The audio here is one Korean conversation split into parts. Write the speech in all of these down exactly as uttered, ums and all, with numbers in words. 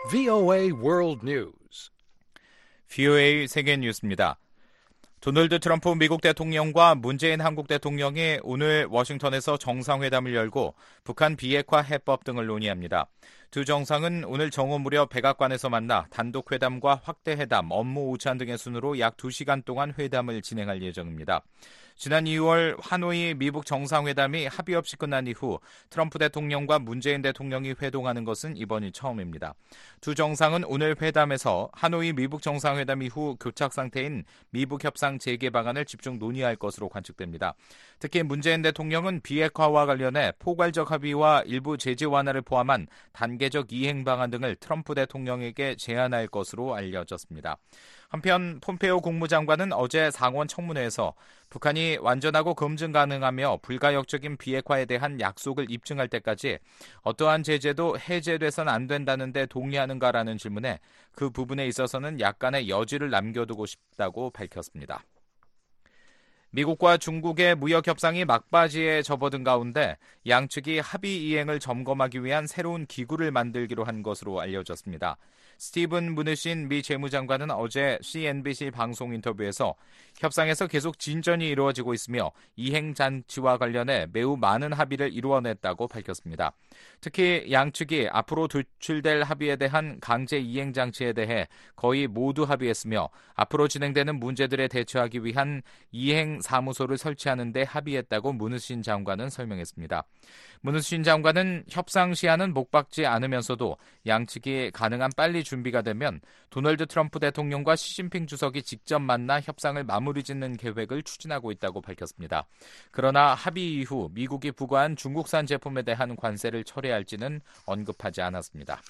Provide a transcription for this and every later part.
브이오에이 World News. 브이오에이 세계 뉴스입니다. 도널드 트럼프 미국 대통령과 문재인 한국 대통령이 오늘 워싱턴에서 정상회담을 열고 북한 비핵화 해법 등을 논의합니다. 두 정상은 오늘 정오 무렵 백악관에서 만나 단독회담과 확대회담, 업무 오찬 등의 순으로 약 두 시간 동안 회담을 진행할 예정입니다. 지난 이월 하노이 미북 정상회담이 합의 없이 끝난 이후 트럼프 대통령과 문재인 대통령이 회동하는 것은 이번이 처음입니다. 두 정상은 오늘 회담에서 하노이 미북 정상회담 이후 교착 상태인 미북 협상 재개 방안을 집중 논의할 것으로 관측됩니다. 특히 문재인 대통령은 비핵화와 관련해 포괄적 합의와 일부 제재 완화를 포함한 단계적 이행 방안 등을 트럼프 대통령에게 제안할 것으로 알려졌습니다. 한편 폼페오 국무장관은 어제 상원 청문회에서 북한이 완전하고 검증 가능하며 불가역적인 비핵화에 대한 약속을 입증할 때까지 어떠한 제재도 해제돼서는 안 된다는 데 동의하는가라는 질문에 그 부분에 있어서는 약간의 여지를 남겨두고 싶다고 밝혔습니다. 미국과 중국의 무역 협상이 막바지에 접어든 가운데 양측이 합의 이행을 점검하기 위한 새로운 기구를 만들기로 한 것으로 알려졌습니다. 스티븐 무누신 미 재무장관은 어제 씨엔비씨 방송 인터뷰에서 협상에서 계속 진전이 이루어지고 있으며 이행 장치와 관련해 매우 많은 합의를 이루어냈다고 밝혔습니다. 특히 양측이 앞으로 도출될 합의에 대한 강제 이행 장치에 대해 거의 모두 합의했으며 앞으로 진행되는 문제들에 대처하기 위한 이행 사무소를 설치하는 데 합의했다고 무누신 장관은 설명했습니다. 무누신 장관은 협상 시한은 못 박지 않으면서도 양측이 가능한 빨리 준비가 되면 도널드 트럼프 대통령과 시진핑 주석이 직접 만나 협상을 마무리 짓는 계획을 추진하고 있다고 밝혔습니다. 그러나 합의 이후 미국이 부과한 중국산 제품에 대한 관세를 철회할지는 언급하지 않았습니다.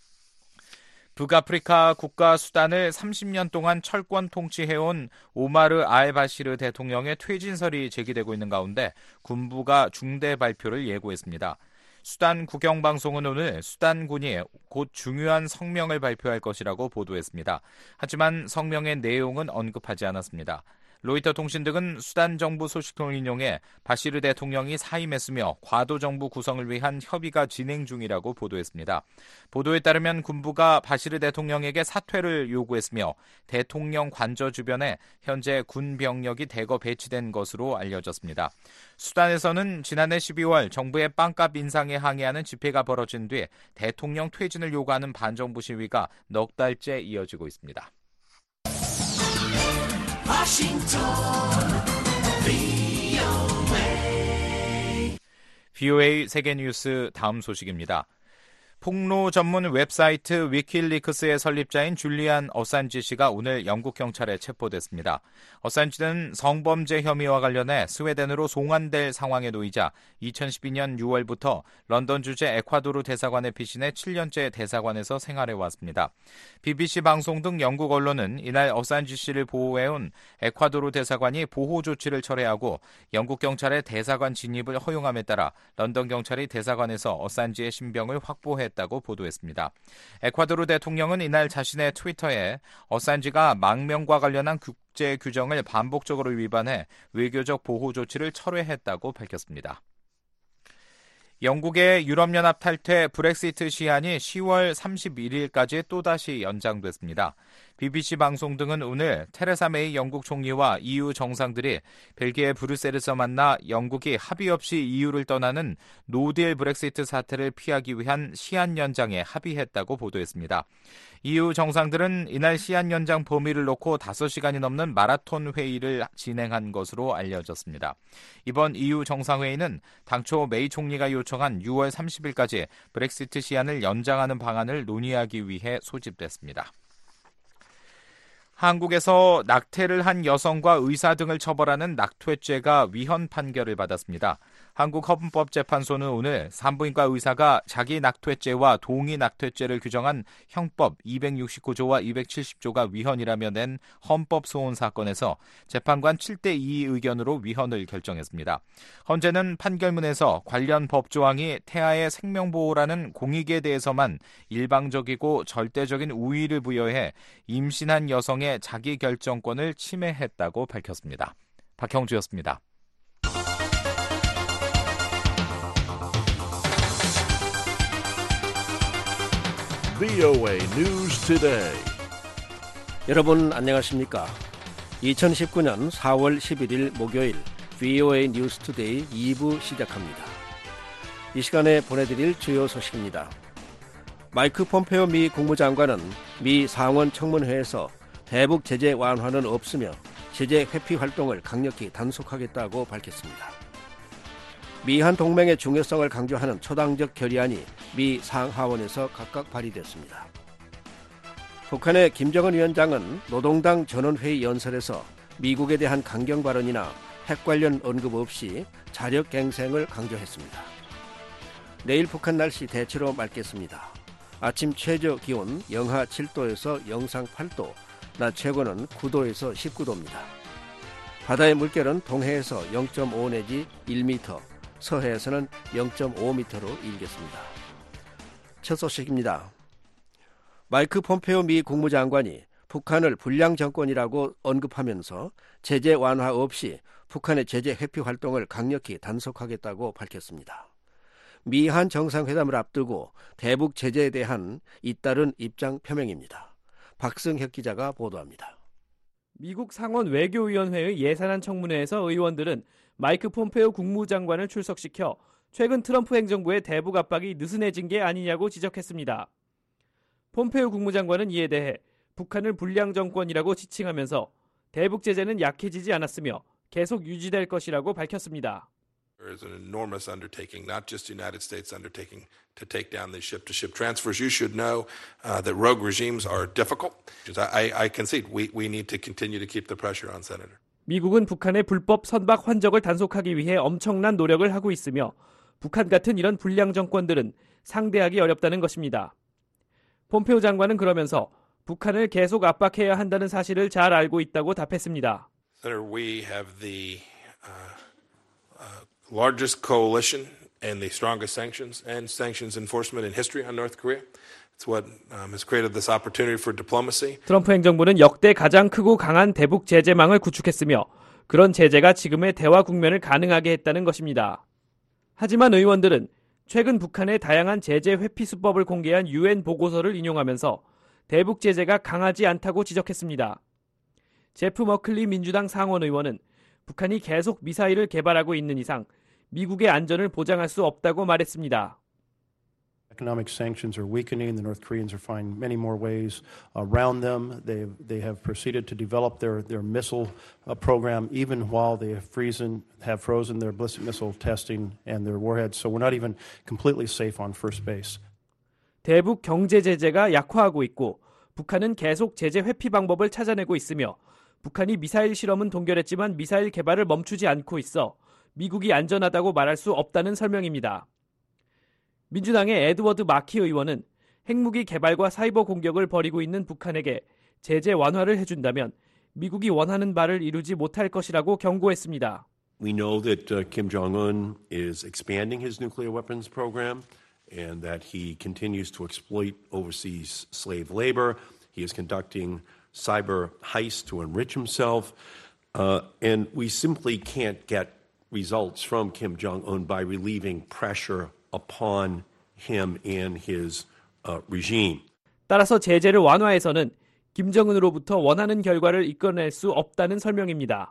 북아프리카 국가 수단을 삼십 년 동안 철권 통치해온 오마르 알바시르 대통령의 퇴진설이 제기되고 있는 가운데 군부가 중대 발표를 예고했습니다. 수단 국영방송은 오늘 수단군이 곧 중요한 성명을 발표할 것이라고 보도했습니다. 하지만 성명의 내용은 언급하지 않았습니다. 로이터 통신 등은 수단 정부 소식통을 인용해 바시르 대통령이 사임했으며 과도 정부 구성을 위한 협의가 진행 중이라고 보도했습니다. 보도에 따르면 군부가 바시르 대통령에게 사퇴를 요구했으며 대통령 관저 주변에 현재 군 병력이 대거 배치된 것으로 알려졌습니다. 수단에서는 지난해 십이월 정부의 빵값 인상에 항의하는 집회가 벌어진 뒤 대통령 퇴진을 요구하는 반정부 시위가 넉 달째 이어지고 있습니다. 워싱턴 브이오에이 브이오에이 세계 뉴스 다음 소식입니다. 폭로 전문 웹사이트 위킬리크스의 설립자인 줄리안 어산지 씨가 오늘 영국 경찰에 체포됐습니다. 어산지는 성범죄 혐의와 관련해 스웨덴으로 송환될 상황에 놓이자 이천십이 년 유월부터 런던 주재 에콰도르 대사관에 피신해 칠 년째 대사관에서 생활해왔습니다. 비비씨 방송 등 영국 언론은 이날 어산지 씨를 보호해온 에콰도르 대사관이 보호 조치를 철회하고 영국 경찰의 대사관 진입을 허용함에 따라 런던 경찰이 대사관에서 어산지의 신병을 확보해 했다고 보도했습니다. 에콰도르 대통령은 이날 자신의 트위터에 어산지가 망명과 관련한 국제 규정을 반복적으로 위반해 외교적 보호 조치를 철회했다고 밝혔습니다. 영국의 유럽연합 탈퇴 브렉시트 시한이 시월 삼십일일까지 또다시 연장됐습니다. 비비씨 방송 등은 오늘 테레사 메이 영국 총리와 이유 정상들이 벨기에 브뤼셀에서 만나 영국이 합의 없이 이유를 떠나는 노딜 브렉시트 사태를 피하기 위한 시한 연장에 합의했다고 보도했습니다. 이유 정상들은 이날 시한 연장 범위를 놓고 다섯 시간이 넘는 마라톤 회의를 진행한 것으로 알려졌습니다. 이번 이유 정상회의는 당초 메이 총리가 요청한 유월 삼십일까지 브렉시트 시한을 연장하는 방안을 논의하기 위해 소집됐습니다. 한국에서 낙태를 한 여성과 의사 등을 처벌하는 낙태죄가 위헌 판결을 받았습니다. 한국헌법재판소는 오늘 산부인과 의사가 자기 낙태죄와 동의 낙태죄를 규정한 형법 이백육십구 조와 이백칠십 조가 위헌이라며 낸 헌법소원 사건에서 재판관 칠 대 이 의견으로 위헌을 결정했습니다. 헌재는 판결문에서 관련 법조항이 태아의 생명보호라는 공익에 대해서만 일방적이고 절대적인 우위를 부여해 임신한 여성의 자기결정권을 침해했다고 밝혔습니다. 박형주였습니다. 브이오에이 News Today. 여러분 안녕하십니까? 이천십구년 사월 십일일 목요일 브이오에이 뉴스 투데이 이 부 시작합니다. 이 시간에 보내드릴 주요 소식입니다. 마이크 폼페오 미 국무장관은 미 상원 청문회에서 대북 제재 완화는 없으며 제재 회피 활동을 강력히 단속하겠다고 밝혔습니다. 미한 동맹의 중요성을 강조하는 초당적 결의안이 미 상하원에서 각각 발의됐습니다. 북한의 김정은 위원장은 노동당 전원회의 연설에서 미국에 대한 강경 발언이나 핵 관련 언급 없이 자력갱생을 강조했습니다. 내일 북한 날씨 대체로 맑겠습니다. 아침 최저 기온 영하 칠도에서 영상 팔도, 낮 최고는 구도에서 십구도입니다. 바다의 물결은 동해에서 영점오 내지 일 미터, 서해에서는 영점오 미터로 일겠습니다. 첫 소식입니다. 마이크 폼페오 미 국무장관이 북한을 불량 정권이라고 언급하면서 제재 완화 없이 북한의 제재 회피 활동을 강력히 단속하겠다고 밝혔습니다. 미한 정상회담을 앞두고 대북 제재에 대한 잇따른 입장 표명입니다. 박승혁 기자가 보도합니다. 미국 상원 외교위원회의 예산안 청문회에서 의원들은 마이크 폼페오 국무장관을 출석시켜 최근 트럼프 행정부의 대북 압박이 느슨해진 게 아니냐고 지적했습니다. 폼페오 국무장관은 이에 대해 북한을 불량 정권이라고 지칭하면서 대북 제재는 약해지지 않았으며 계속 유지될 것이라고 밝혔습니다. There is an enormous undertaking, not just the United States undertaking to take down these ship-to-ship transfers. You should know uh, that rogue regimes are difficult. I, I concede we, we need to continue to keep the pressure on Senator. 미국은 북한의 불법 선박 환적을 단속하기 위해 엄청난 노력을 하고 있으며 북한 같은 이런 불량 정권들은 상대하기 어렵다는 것입니다. 폼페오 장관은 그러면서 북한을 계속 압박해야 한다는 사실을 잘 알고 있다고 답했습니다. Senator, we have the uh, uh, largest coalition and the strongest sanctions and sanctions enforcement in history on North Korea. It's what um, has created this opportunity for diplomacy. 트럼프 행정부는 역대 가장 크고 강한 대북 제재망을 구축했으며 그런 제재가 지금의 대화 국면을 가능하게 했다는 것입니다. 하지만 의원들은 최근 북한의 다양한 제재 회피 수법을 공개한 유엔 보고서를 인용하면서 대북 제재가 강하지 않다고 지적했습니다. 제프 머클리 민주당 상원 의원은 북한이 계속 미사일을 개발하고 있는 이상 미국의 안전을 보장할 수 없다고 말했습니다. Economic sanctions are weakening. The North Koreans are finding many more ways around them. They they have proceeded to develop their their missile uh, program even while they have frozen have frozen their ballistic missile testing and their warheads. So we're not even completely safe on first base. 대북 경제 제재가 약화하고 있고 북한은 계속 제재 회피 방법을 찾아내고 있으며 북한이 미사일 실험은 동결했지만 미사일 개발을 멈추지 않고 있어 미국이 안전하다고 말할 수 없다는 설명입니다. 민주당의 에드워드 마키 의원은 핵무기 개발과 사이버 공격을 벌이고 있는 북한에게 제재 완화를 해준다면 미국이 원하는 바를 이루지 못할 것이라고 경고했습니다. We know that uh, Kim Jong-un is expanding his nuclear weapons program and that he continues to exploit overseas slave labor. He is conducting cyber heists to enrich himself. Uh, and we simply can't get results from Kim Jong-un by relieving pressure upon him and his uh, regime. 따라서 제재를 완화해서는 김정은으로부터 원하는 결과를 이끌어낼 수 없다는 설명입니다.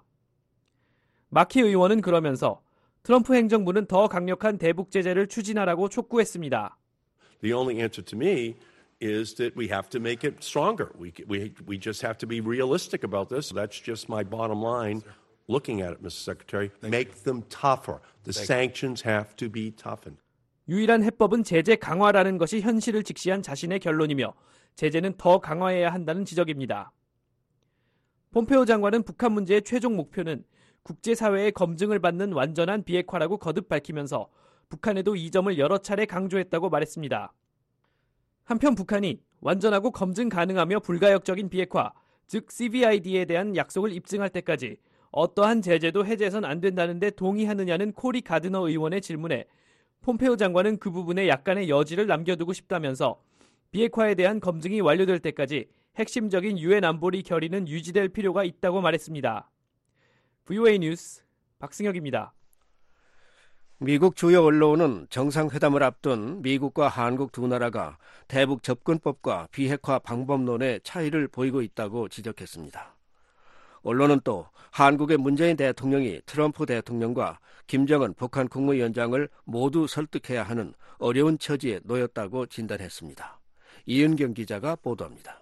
마키 의원은 그러면서 트럼프 행정부는 더 강력한 대북 제재를 추진하라고 촉구했습니다. The only answer to me is that we have to make it stronger. We we we just have to be realistic about this. That's just my bottom line. Looking at it, Mister Secretary, make them tougher. The sanctions have to be toughened. 유일한 해법은 제재 강화라는 것이 현실을 직시한 자신의 결론이며 제재는 더 강화해야 한다는 지적입니다. 폼페오 장관은 북한 문제의 최종 목표는 국제사회의 검증을 받는 완전한 비핵화라고 거듭 밝히면서 북한에도 이 점을 여러 차례 강조했다고 말했습니다. 한편 북한이 완전하고 검증 가능하며 불가역적인 비핵화, 즉 씨비아이디에 대한 약속을 입증할 때까지 어떠한 제재도 해제해선 안 된다는데 동의하느냐는 코리 가드너 의원의 질문에 폼페오 장관은 그 부분에 약간의 여지를 남겨두고 싶다면서 비핵화에 대한 검증이 완료될 때까지 핵심적인 유엔 안보리 결의는 유지될 필요가 있다고 말했습니다. 브이오에이 뉴스 박승혁입니다. 미국 주요 언론은 정상회담을 앞둔 미국과 한국 두 나라가 대북 접근법과 비핵화 방법론의 차이를 보이고 있다고 지적했습니다. 언론은 또 한국의 문재인 대통령이 트럼프 대통령과 김정은 북한 국무위원장을 모두 설득해야 하는 어려운 처지에 놓였다고 진단했습니다. 이은경 기자가 보도합니다.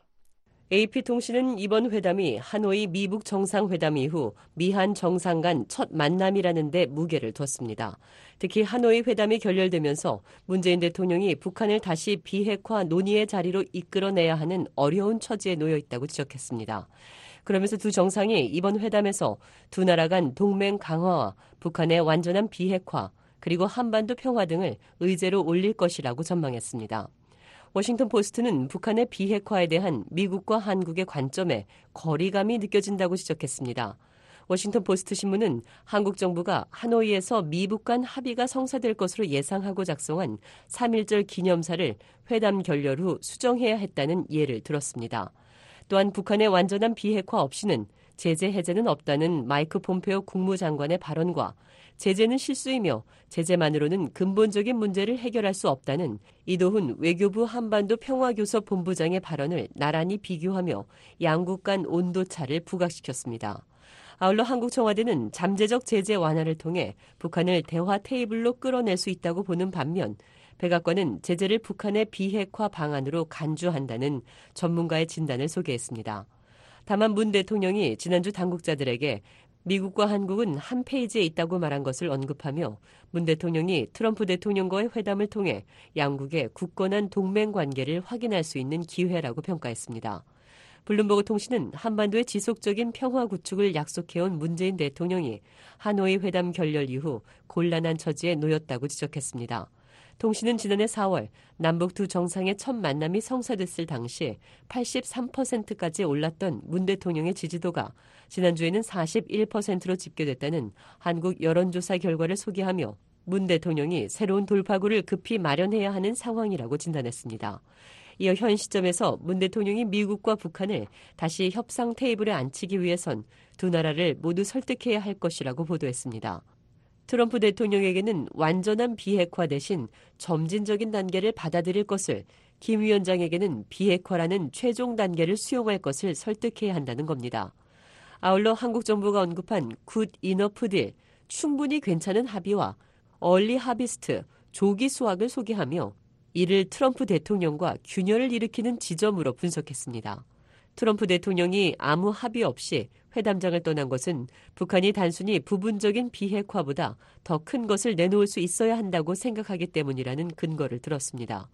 에이피통신은 이번 회담이 하노이 미북 정상회담 이후 미한 정상 간 첫 만남이라는 데 무게를 뒀습니다. 특히 하노이 회담이 결렬되면서 문재인 대통령이 북한을 다시 비핵화 논의의 자리로 이끌어내야 하는 어려운 처지에 놓여 있다고 지적했습니다. 그러면서 두 정상이 이번 회담에서 두 나라 간 동맹 강화와 북한의 완전한 비핵화 그리고 한반도 평화 등을 의제로 올릴 것이라고 전망했습니다. 워싱턴 포스트는 북한의 비핵화에 대한 미국과 한국의 관점에 거리감이 느껴진다고 지적했습니다. 워싱턴 포스트 신문은 한국 정부가 하노이에서 미북 간 합의가 성사될 것으로 예상하고 작성한 삼일절 기념사를 회담 결렬 후 수정해야 했다는 예를 들었습니다. 또한 북한의 완전한 비핵화 없이는 제재 해제는 없다는 마이크 폼페오 국무장관의 발언과 제재는 실수이며 제재만으로는 근본적인 문제를 해결할 수 없다는 이도훈 외교부 한반도 평화교섭 본부장의 발언을 나란히 비교하며 양국 간 온도차를 부각시켰습니다. 아울러 한국 청와대는 잠재적 제재 완화를 통해 북한을 대화 테이블로 끌어낼 수 있다고 보는 반면 백악관은 제재를 북한의 비핵화 방안으로 간주한다는 전문가의 진단을 소개했습니다. 다만 문 대통령이 지난주 당국자들에게 미국과 한국은 한 페이지에 있다고 말한 것을 언급하며 문 대통령이 트럼프 대통령과의 회담을 통해 양국의 굳건한 동맹 관계를 확인할 수 있는 기회라고 평가했습니다. 블룸버그 통신은 한반도의 지속적인 평화 구축을 약속해온 문재인 대통령이 하노이 회담 결렬 이후 곤란한 처지에 놓였다고 지적했습니다. 통신은 지난해 사월 남북 두 정상의 첫 만남이 성사됐을 당시 팔십삼 퍼센트까지 올랐던 문 대통령의 지지도가 지난주에는 사십일 퍼센트로 집계됐다는 한국 여론조사 결과를 소개하며 문 대통령이 새로운 돌파구를 급히 마련해야 하는 상황이라고 진단했습니다. 이어 현 시점에서 문 대통령이 미국과 북한을 다시 협상 테이블에 앉히기 위해선 두 나라를 모두 설득해야 할 것이라고 보도했습니다. 트럼프 대통령에게는 완전한 비핵화 대신 점진적인 단계를 받아들일 것을, 김 위원장에게는 비핵화라는 최종 단계를 수용할 것을 설득해야 한다는 겁니다. 아울러 한국 정부가 언급한 굿 이너프 딜, 충분히 괜찮은 합의와 얼리 하비스트, 조기 수확을 소개하며 이를 트럼프 대통령과 균열을 일으키는 지점으로 분석했습니다. 트럼프 대통령이 아무 합의 없이 회담장을 떠난 것은 북한이 단순히 부분적인 비핵화보다 더 큰 것을 내놓을 수 있어야 한다고 생각하기 때문이라는 근거를 들었습니다.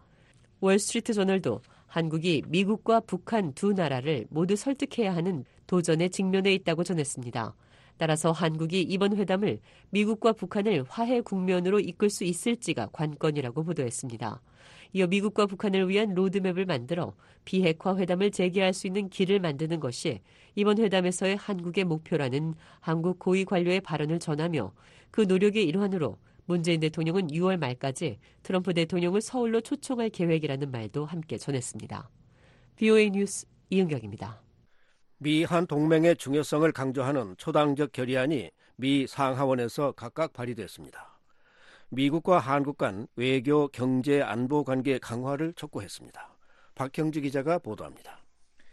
월스트리트 저널도 한국이 미국과 북한 두 나라를 모두 설득해야 하는 도전에 직면해 있다고 전했습니다. 따라서 한국이 이번 회담을 미국과 북한을 화해 국면으로 이끌 수 있을지가 관건이라고 보도했습니다. 이어 미국과 북한을 위한 로드맵을 만들어 비핵화 회담을 재개할 수 있는 길을 만드는 것이 이번 회담에서의 한국의 목표라는 한국 고위 관료의 발언을 전하며 그 노력의 일환으로 문재인 대통령은 유월 말까지 트럼프 대통령을 서울로 초청할 계획이라는 말도 함께 전했습니다. 브이오에이 뉴스 이은경입니다. 미한 동맹의 중요성을 강조하는 초당적 결의안이 미 상하원에서 각각 발의됐습니다. 미국과 한국 간 외교, 경제, 안보 관계 강화를 촉구했습니다. 박형주 기자가 보도합니다.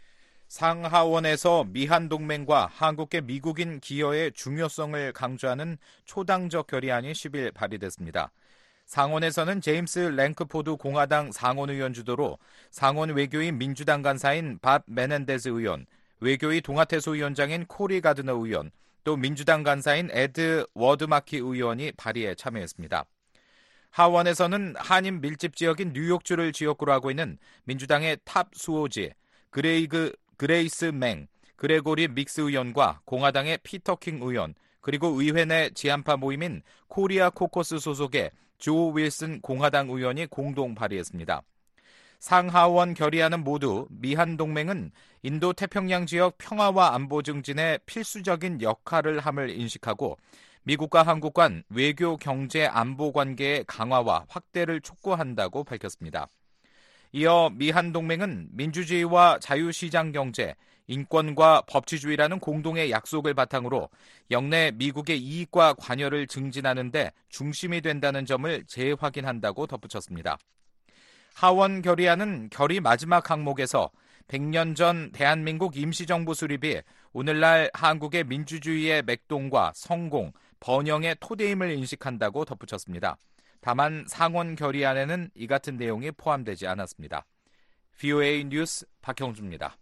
상하원에서 미한 동맹과 한국의 미국인 기여의 중요성을 강조하는 초당적 결의안이 십일 발의됐습니다. 상원에서는 제임스 랭크포드 공화당 상원의원 주도로 상원 외교위 민주당 간사인 밥 메넨데스 의원, 외교위 동아태소 위원장인 코리 가드너 의원, 또 민주당 간사인 에드 워드마키 의원이 발의에 참여했습니다. 하원에서는 한인 밀집 지역인 뉴욕주를 지역구로 하고 있는 민주당의 탑 수호지 그레이그, 그레이스 맹, 그레고리 믹스 의원과 공화당의 피터 킹 의원, 그리고 의회 내 지한파 모임인 코리아 코커스 소속의 조 윌슨 공화당 의원이 공동 발의했습니다. 상하원 결의안은 모두 미한 동맹은 인도 태평양 지역 평화와 안보 증진에 필수적인 역할을 함을 인식하고 미국과 한국 간 외교, 경제, 안보 관계의 강화와 확대를 촉구한다고 밝혔습니다. 이어 미한 동맹은 민주주의와 자유시장 경제, 인권과 법치주의라는 공동의 약속을 바탕으로 영내 미국의 이익과 관여를 증진하는 데 중심이 된다는 점을 재확인한다고 덧붙였습니다. 하원 결의안은 결의 마지막 항목에서 백 년 전 대한민국 임시정부 수립이 오늘날 한국의 민주주의의 맥동과 성공, 번영의 토대임을 인식한다고 덧붙였습니다. 다만 상원 결의안에는 이 같은 내용이 포함되지 않았습니다. 브이오에이 뉴스 박형주입니다.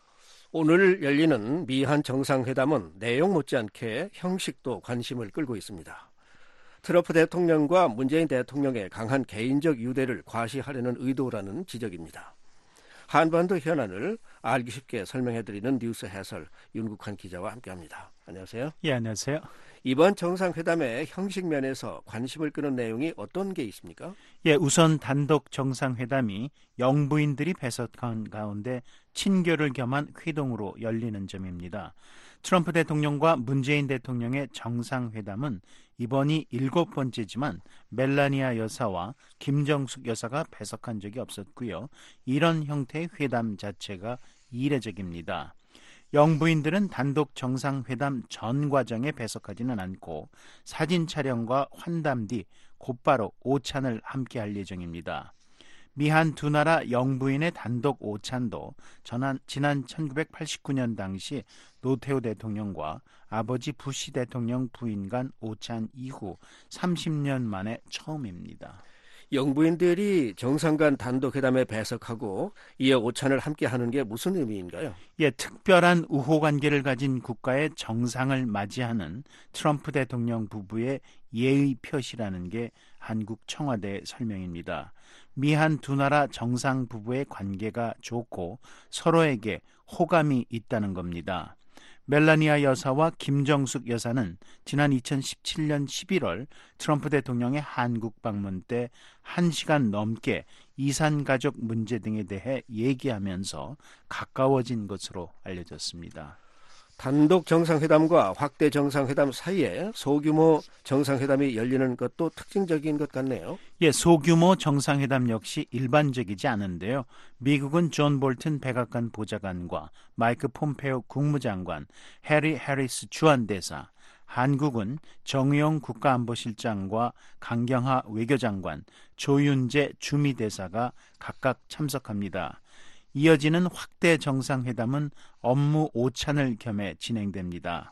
오늘 열리는 미한 정상회담은 내용 못지않게 형식도 관심을 끌고 있습니다. 트럼프 대통령과 문재인 대통령의 강한 개인적 유대를 과시하려는 의도라는 지적입니다. 한반도 현안을 알기 쉽게 설명해드리는 뉴스 해설 윤국환 기자와 함께합니다. 안녕하세요. 예, 안녕하세요. 이번 정상회담의 형식 면에서 관심을 끄는 내용이 어떤 게 있습니까? 예, 우선 단독 정상회담이 영부인들이 배석한 가운데 친교를 겸한 회동으로 열리는 점입니다. 트럼프 대통령과 문재인 대통령의 정상회담은 이번이 일곱 번째지만 멜라니아 여사와 김정숙 여사가 배석한 적이 없었고요. 이런 형태의 회담 자체가 이례적입니다. 영부인들은 단독 정상회담 전 과정에 배석하지는 않고 사진 촬영과 환담 뒤 곧바로 오찬을 함께 할 예정입니다. 미한 두 나라 영부인의 단독 오찬도 전한, 지난 천구백팔십구 년 당시 노태우 대통령과 아버지 부시 대통령 부인 간 오찬 이후 삼십 년 만에 처음입니다. 영부인들이 정상 간 단독 회담에 배석하고 이에 오찬을 함께 하는 게 무슨 의미인가요? 예, 특별한 우호 관계를 가진 국가의 정상을 맞이하는 트럼프 대통령 부부의 예의 표시라는 게 한국 청와대 설명입니다. 미한 두 나라 정상 부부의 관계가 좋고 서로에게 호감이 있다는 겁니다. 멜라니아 여사와 김정숙 여사는 지난 이천십칠 년 십일월 트럼프 대통령의 한국 방문 때 한 시간 넘게 이산 가족 문제 등에 대해 얘기하면서 가까워진 것으로 알려졌습니다. 단독 정상회담과 확대 정상회담 사이에 소규모 정상회담이 열리는 것도 특징적인 것 같네요. 예, 소규모 정상회담 역시 일반적이지 않은데요. 미국은 존 볼튼 백악관 보좌관과 마이크 폼페오 국무장관, 해리 해리스 주한대사, 한국은 정의용 국가안보실장과 강경하 외교장관, 조윤재 주미대사가 각각 참석합니다. 이어지는 확대 정상회담은 업무 오찬을 겸해 진행됩니다.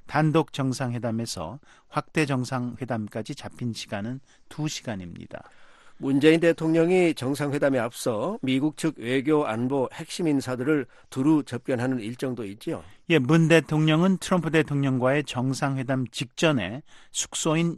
단독 정상회담에서 확대 정상회담까지 잡힌 시간은 두 시간입니다. 문재인 대통령이 정상회담에 앞서 미국 측 외교 안보 핵심 인사들을 두루 접견하는 일정도 있죠. 예, 문 대통령은 트럼프 대통령과의 정상회담 직전에 숙소인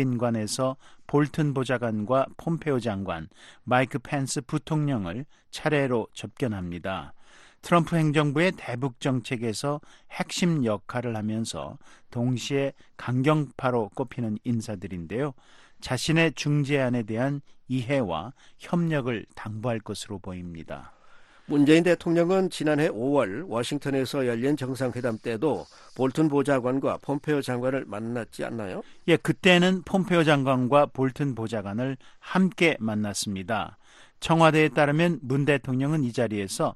영빈관에서 볼튼 보좌관과 폼페오 장관, 마이크 펜스 부통령을 차례로 접견합니다. 트럼프 행정부의 대북 정책에서 핵심 역할을 하면서 동시에 강경파로 꼽히는 인사들인데요. 자신의 중재안에 대한 이해와 협력을 당부할 것으로 보입니다. 문재인 대통령은 지난해 오월 워싱턴에서 열린 정상회담 때도 볼튼 보좌관과 폼페오 장관을 만났지 않나요? 예, 그때는 폼페오 장관과 볼튼 보좌관을 함께 만났습니다. 청와대에 따르면 문 대통령은 이 자리에서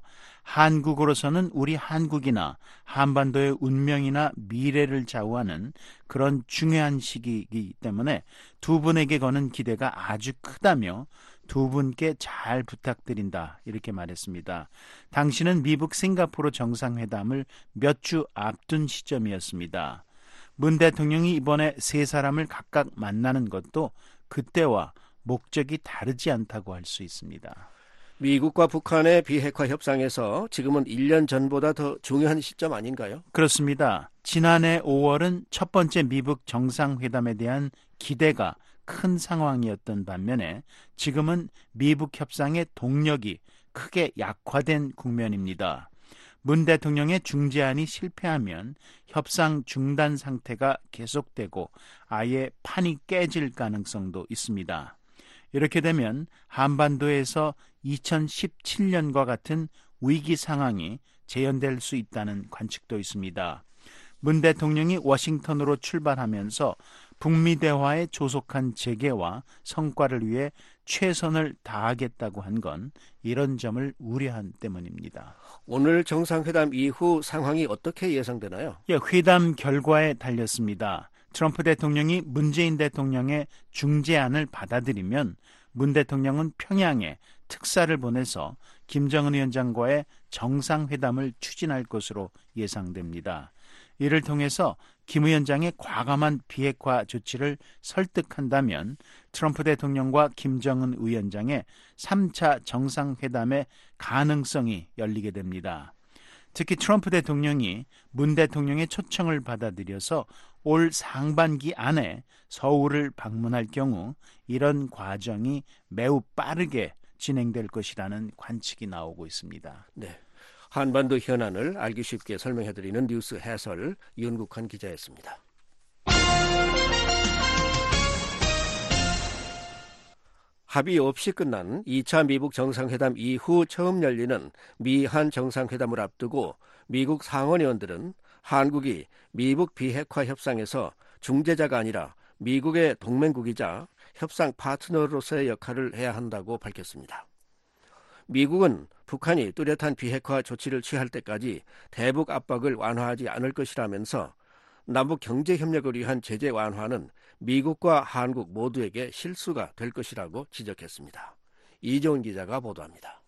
한국으로서는 우리 한국이나 한반도의 운명이나 미래를 좌우하는 그런 중요한 시기이기 때문에 두 분에게 거는 기대가 아주 크다며 두 분께 잘 부탁드린다 이렇게 말했습니다. 당시는 미국 싱가포르 정상회담을 몇 주 앞둔 시점이었습니다. 문 대통령이 이번에 세 사람을 각각 만나는 것도 그때와 목적이 다르지 않다고 할 수 있습니다. 미국과 북한의 비핵화 협상에서 지금은 일 년 전보다 더 중요한 시점 아닌가요? 그렇습니다. 지난해 오월은 첫 번째 미북 정상회담에 대한 기대가 큰 상황이었던 반면에 지금은 미북 협상의 동력이 크게 약화된 국면입니다. 문 대통령의 중재안이 실패하면 협상 중단 상태가 계속되고 아예 판이 깨질 가능성도 있습니다. 이렇게 되면 한반도에서 이천십칠 년과 같은 위기 상황이 재현될 수 있다는 관측도 있습니다. 문 대통령이 워싱턴으로 출발하면서 북미 대화의 조속한 재개와 성과를 위해 최선을 다하겠다고 한 건 이런 점을 우려한 때문입니다. 오늘 정상회담 이후 상황이 어떻게 예상되나요? 예, 회담 결과에 달렸습니다. 트럼프 대통령이 문재인 대통령의 중재안을 받아들이면 문 대통령은 평양에 특사를 보내서 김정은 위원장과의 정상회담을 추진할 것으로 예상됩니다. 이를 통해서 김 위원장의 과감한 비핵화 조치를 설득한다면 트럼프 대통령과 김정은 위원장의 삼 차 정상회담의 가능성이 열리게 됩니다. 특히 트럼프 대통령이 문 대통령의 초청을 받아들여서 올 상반기 안에 서울을 방문할 경우 이런 과정이 매우 빠르게 진행될 것이라는 관측이 나오고 있습니다. 네, 한반도 현안을 알기 쉽게 설명해드리는 뉴스 해설 윤국환 기자였습니다. 합의 없이 끝난 이 차 미북 정상회담 이후 처음 열리는 미한 정상회담을 앞두고 미국 상원의원들은 한국이 미북 비핵화 협상에서 중재자가 아니라 미국의 동맹국이자 협상 파트너로서의 역할을 해야 한다고 밝혔습니다. 미국은 북한이 뚜렷한 비핵화 조치를 취할 때까지 대북 압박을 완화하지 않을 것이라면서 남북 경제협력을 위한 제재 완화는 미국과 한국 모두에게 실수가 될 것이라고 지적했습니다. 이종훈 기자가 보도합니다.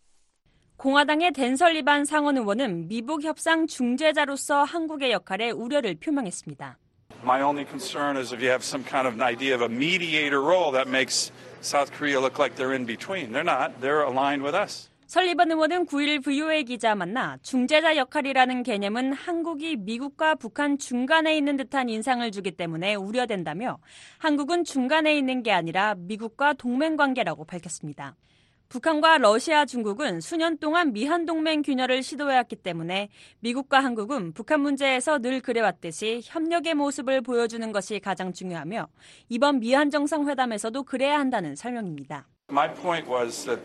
공화당의 댄 설리반 상원 의원은 미북 협상 중재자로서 한국의 역할에 우려를 표명했습니다. My only concern is if you have some kind of an idea of a mediator role that makes South Korea look like they're in between. They're not. They're aligned with us. 설리반 의원은 구일 브이오에이 기자 만나 중재자 역할이라는 개념은 한국이 미국과 북한 중간에 있는 듯한 인상을 주기 때문에 우려된다며 한국은 중간에 있는 게 아니라 미국과 동맹관계라고 밝혔습니다. 북한과 러시아, 중국은 수년 동안 미한동맹 균열을 시도해왔기 때문에 미국과 한국은 북한 문제에서 늘 그래왔듯이 협력의 모습을 보여주는 것이 가장 중요하며 이번 미한 정상회담에서도 그래야 한다는 설명입니다. My point was that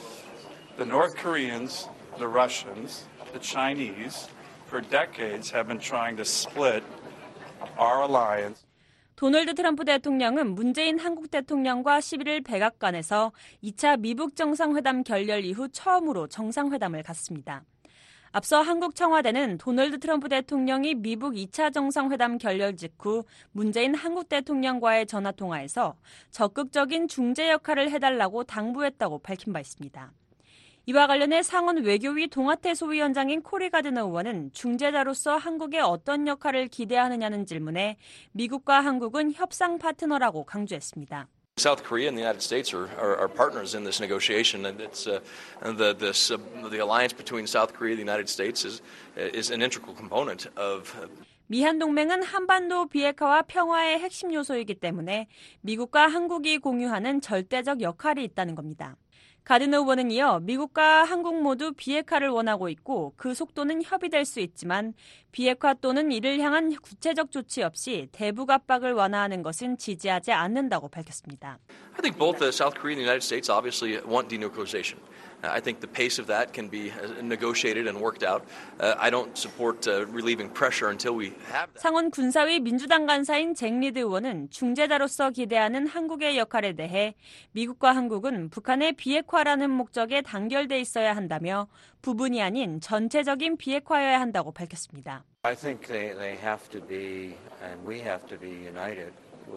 the North Koreans, the Russians, the Chinese, for decades have been trying to split our alliance. 도널드 트럼프 대통령은 문재인 한국 대통령과 십일일 백악관에서 이 차 미북 정상회담 결렬 이후 처음으로 정상회담을 갖습니다. 앞서 한국 청와대는 도널드 트럼프 대통령이 미북 이 차 정상회담 결렬 직후 문재인 한국 대통령과의 전화통화에서 적극적인 중재 역할을 해달라고 당부했다고 밝힌 바 있습니다. 이와 관련해 상원 외교위 동아태 소위원장인 코리 가드너 의원은 중재자로서 한국에 어떤 역할을 기대하느냐는 질문에 미국과 한국은 협상 파트너라고 강조했습니다. South Korea and the United States are, are, are partners in this negotiation, and it's uh, the this uh, the alliance between South Korea and the United States is is an integral component of. 미한 동맹은 한반도 비핵화와 평화의 핵심 요소이기 때문에 미국과 한국이 공유하는 절대적 역할이 있다는 겁니다. 가드너 의원은 이어 미국과 한국 모두 비핵화를 원하고 있고 그 속도는 협의될 수 있지만 비핵화 또는 이를 향한 구체적 조치 없이 대북 압박을 완화하는 것은 지지하지 않는다고 밝혔습니다. I think both the South Korea and the United States obviously want denuclearization. I think the pace of that can be negotiated and worked out. Uh, I don't support uh, relieving pressure until we have that. 상원 군사위 민주당 간사인 잭 리드 의원은 중재자로서 기대하는 한국의 역할에 대해 미국과 한국은 북한의 비핵화라는 목적에 단결돼 있어야 한다며 부분이 아닌 전체적인 비핵화여야 한다고 밝혔습니다. I think they, they have to be and we have to be united.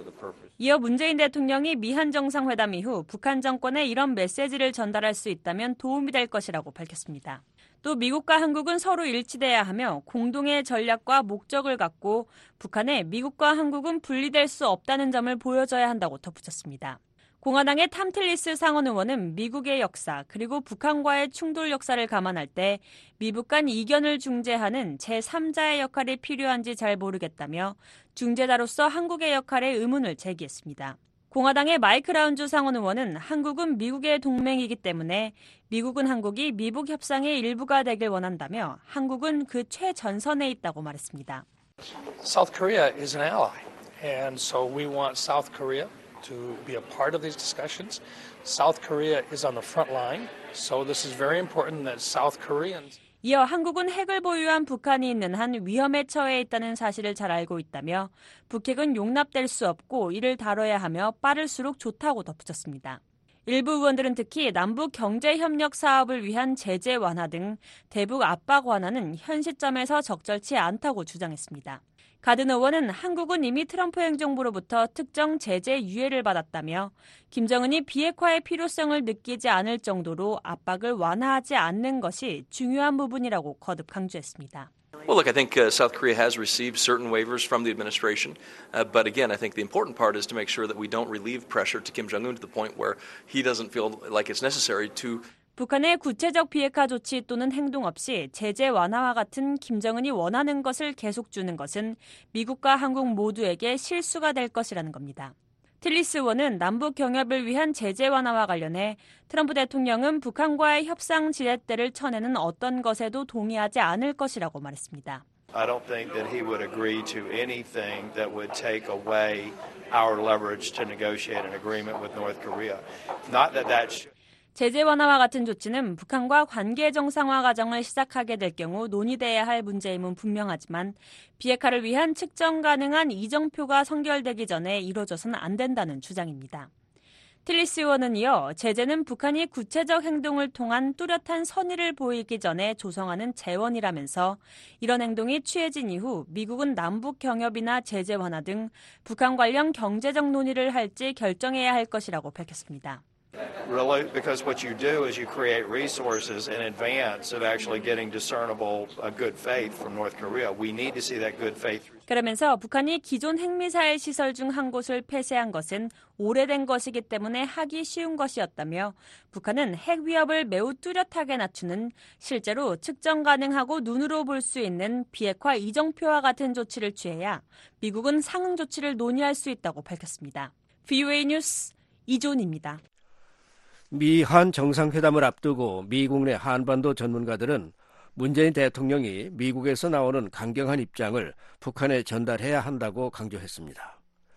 이어 문재인 대통령이 미한 정상회담 이후 북한 정권에 이런 메시지를 전달할 수 있다면 도움이 될 것이라고 밝혔습니다. 또 미국과 한국은 서로 일치돼야 하며 공동의 전략과 목적을 갖고 북한에 미국과 한국은 분리될 수 없다는 점을 보여줘야 한다고 덧붙였습니다. 공화당의 탐 틸리스 상원 의원은 미국의 역사 그리고 북한과의 충돌 역사를 감안할 때 미북 간 이견을 중재하는 제삼자의 역할이 필요한지 잘 모르겠다며 중재자로서 한국의 역할에 의문을 제기했습니다. 공화당의 마이크 라운주 상원 의원은 한국은 미국의 동맹이기 때문에 미국은 한국이 미북 협상의 일부가 되길 원한다며 한국은 그 최전선에 있다고 말했습니다. South Korea is an ally, and so we want South Korea to be a part of these discussions. South Korea is on the front line, so this is very important that South Koreans. 이어 한국은 핵을 보유한 북한이 있는 한 위험에 처해 있다는 사실을 잘 알고 있다며 북핵은 용납될 수 없고 이를 다뤄야 하며 빠를수록 좋다고 덧붙였습니다. 일부 의원들은 특히 남북 경제협력 사업을 위한 제재 완화 등 대북 압박 완화는 현 시점에서 적절치 않다고 주장했습니다. 가든 의원은 한국은 이미 트럼프 행정부로부터 특정 제재 유예를 받았다며 김정은이 비핵화의 필요성을 느끼지 않을 정도로 압박을 완화하지 않는 것이 중요한 부분이라고 거듭 강조했습니다. Well, look, I think uh, South Korea has received certain waivers from the administration. Uh, but again, I think the important part is to make sure that we don't relieve pressure to Kim Jong-un to the point where he doesn't feel like it's necessary to 북한의 구체적 비핵화 조치 또는 행동 없이 제재 완화와 같은 김정은이 원하는 것을 계속 주는 것은 미국과 한국 모두에게 실수가 될 것이라는 겁니다. 틸리스 의원은 남북 경협을 위한 제재 완화와 관련해 트럼프 대통령은 북한과의 협상 지렛대를 쳐내는 어떤 것에도 동의하지 않을 것이라고 말했습니다. I don't think that he would agree to anything that would take away our leverage to negotiate an agreement with North Korea. Not that that should... 제재 완화와 같은 조치는 북한과 관계 정상화 과정을 시작하게 될 경우 논의돼야 할 문제임은 분명하지만 비핵화를 위한 측정 가능한 이정표가 성결되기 전에 이뤄져서는 안 된다는 주장입니다. 틸리스 의원은 이어 제재는 북한이 구체적 행동을 통한 뚜렷한 선의를 보이기 전에 조성하는 재원이라면서 이런 행동이 취해진 이후 미국은 남북 경협이나 제재 완화 등 북한 관련 경제적 논의를 할지 결정해야 할 것이라고 밝혔습니다. Really, because what you do is you create resources in advance of actually getting discernible uh, good faith from North Korea. We need to see that good faith. 그러면서 북한이 기존 핵미사일 시설 중 한 곳을 폐쇄한 것은 오래된 것이기 때문에 하기 쉬운 것이었다며 북한은 핵 위협을 매우 뚜렷하게 낮추는 실제로 측정 가능하고 눈으로 볼 수 있는 비핵화 이정표와 같은 조치를 취해야 미국은 상응 조치를 논의할 수 있다고 밝혔습니다. 브이오에이 뉴스 이존입니다. 미한 정상회담을 앞두고 미국 내 한반도 전문가들은 문재인 대통령이 미국에서 나오는 강경한 입장을 북한에 전달해야 한다고 강조했습니다.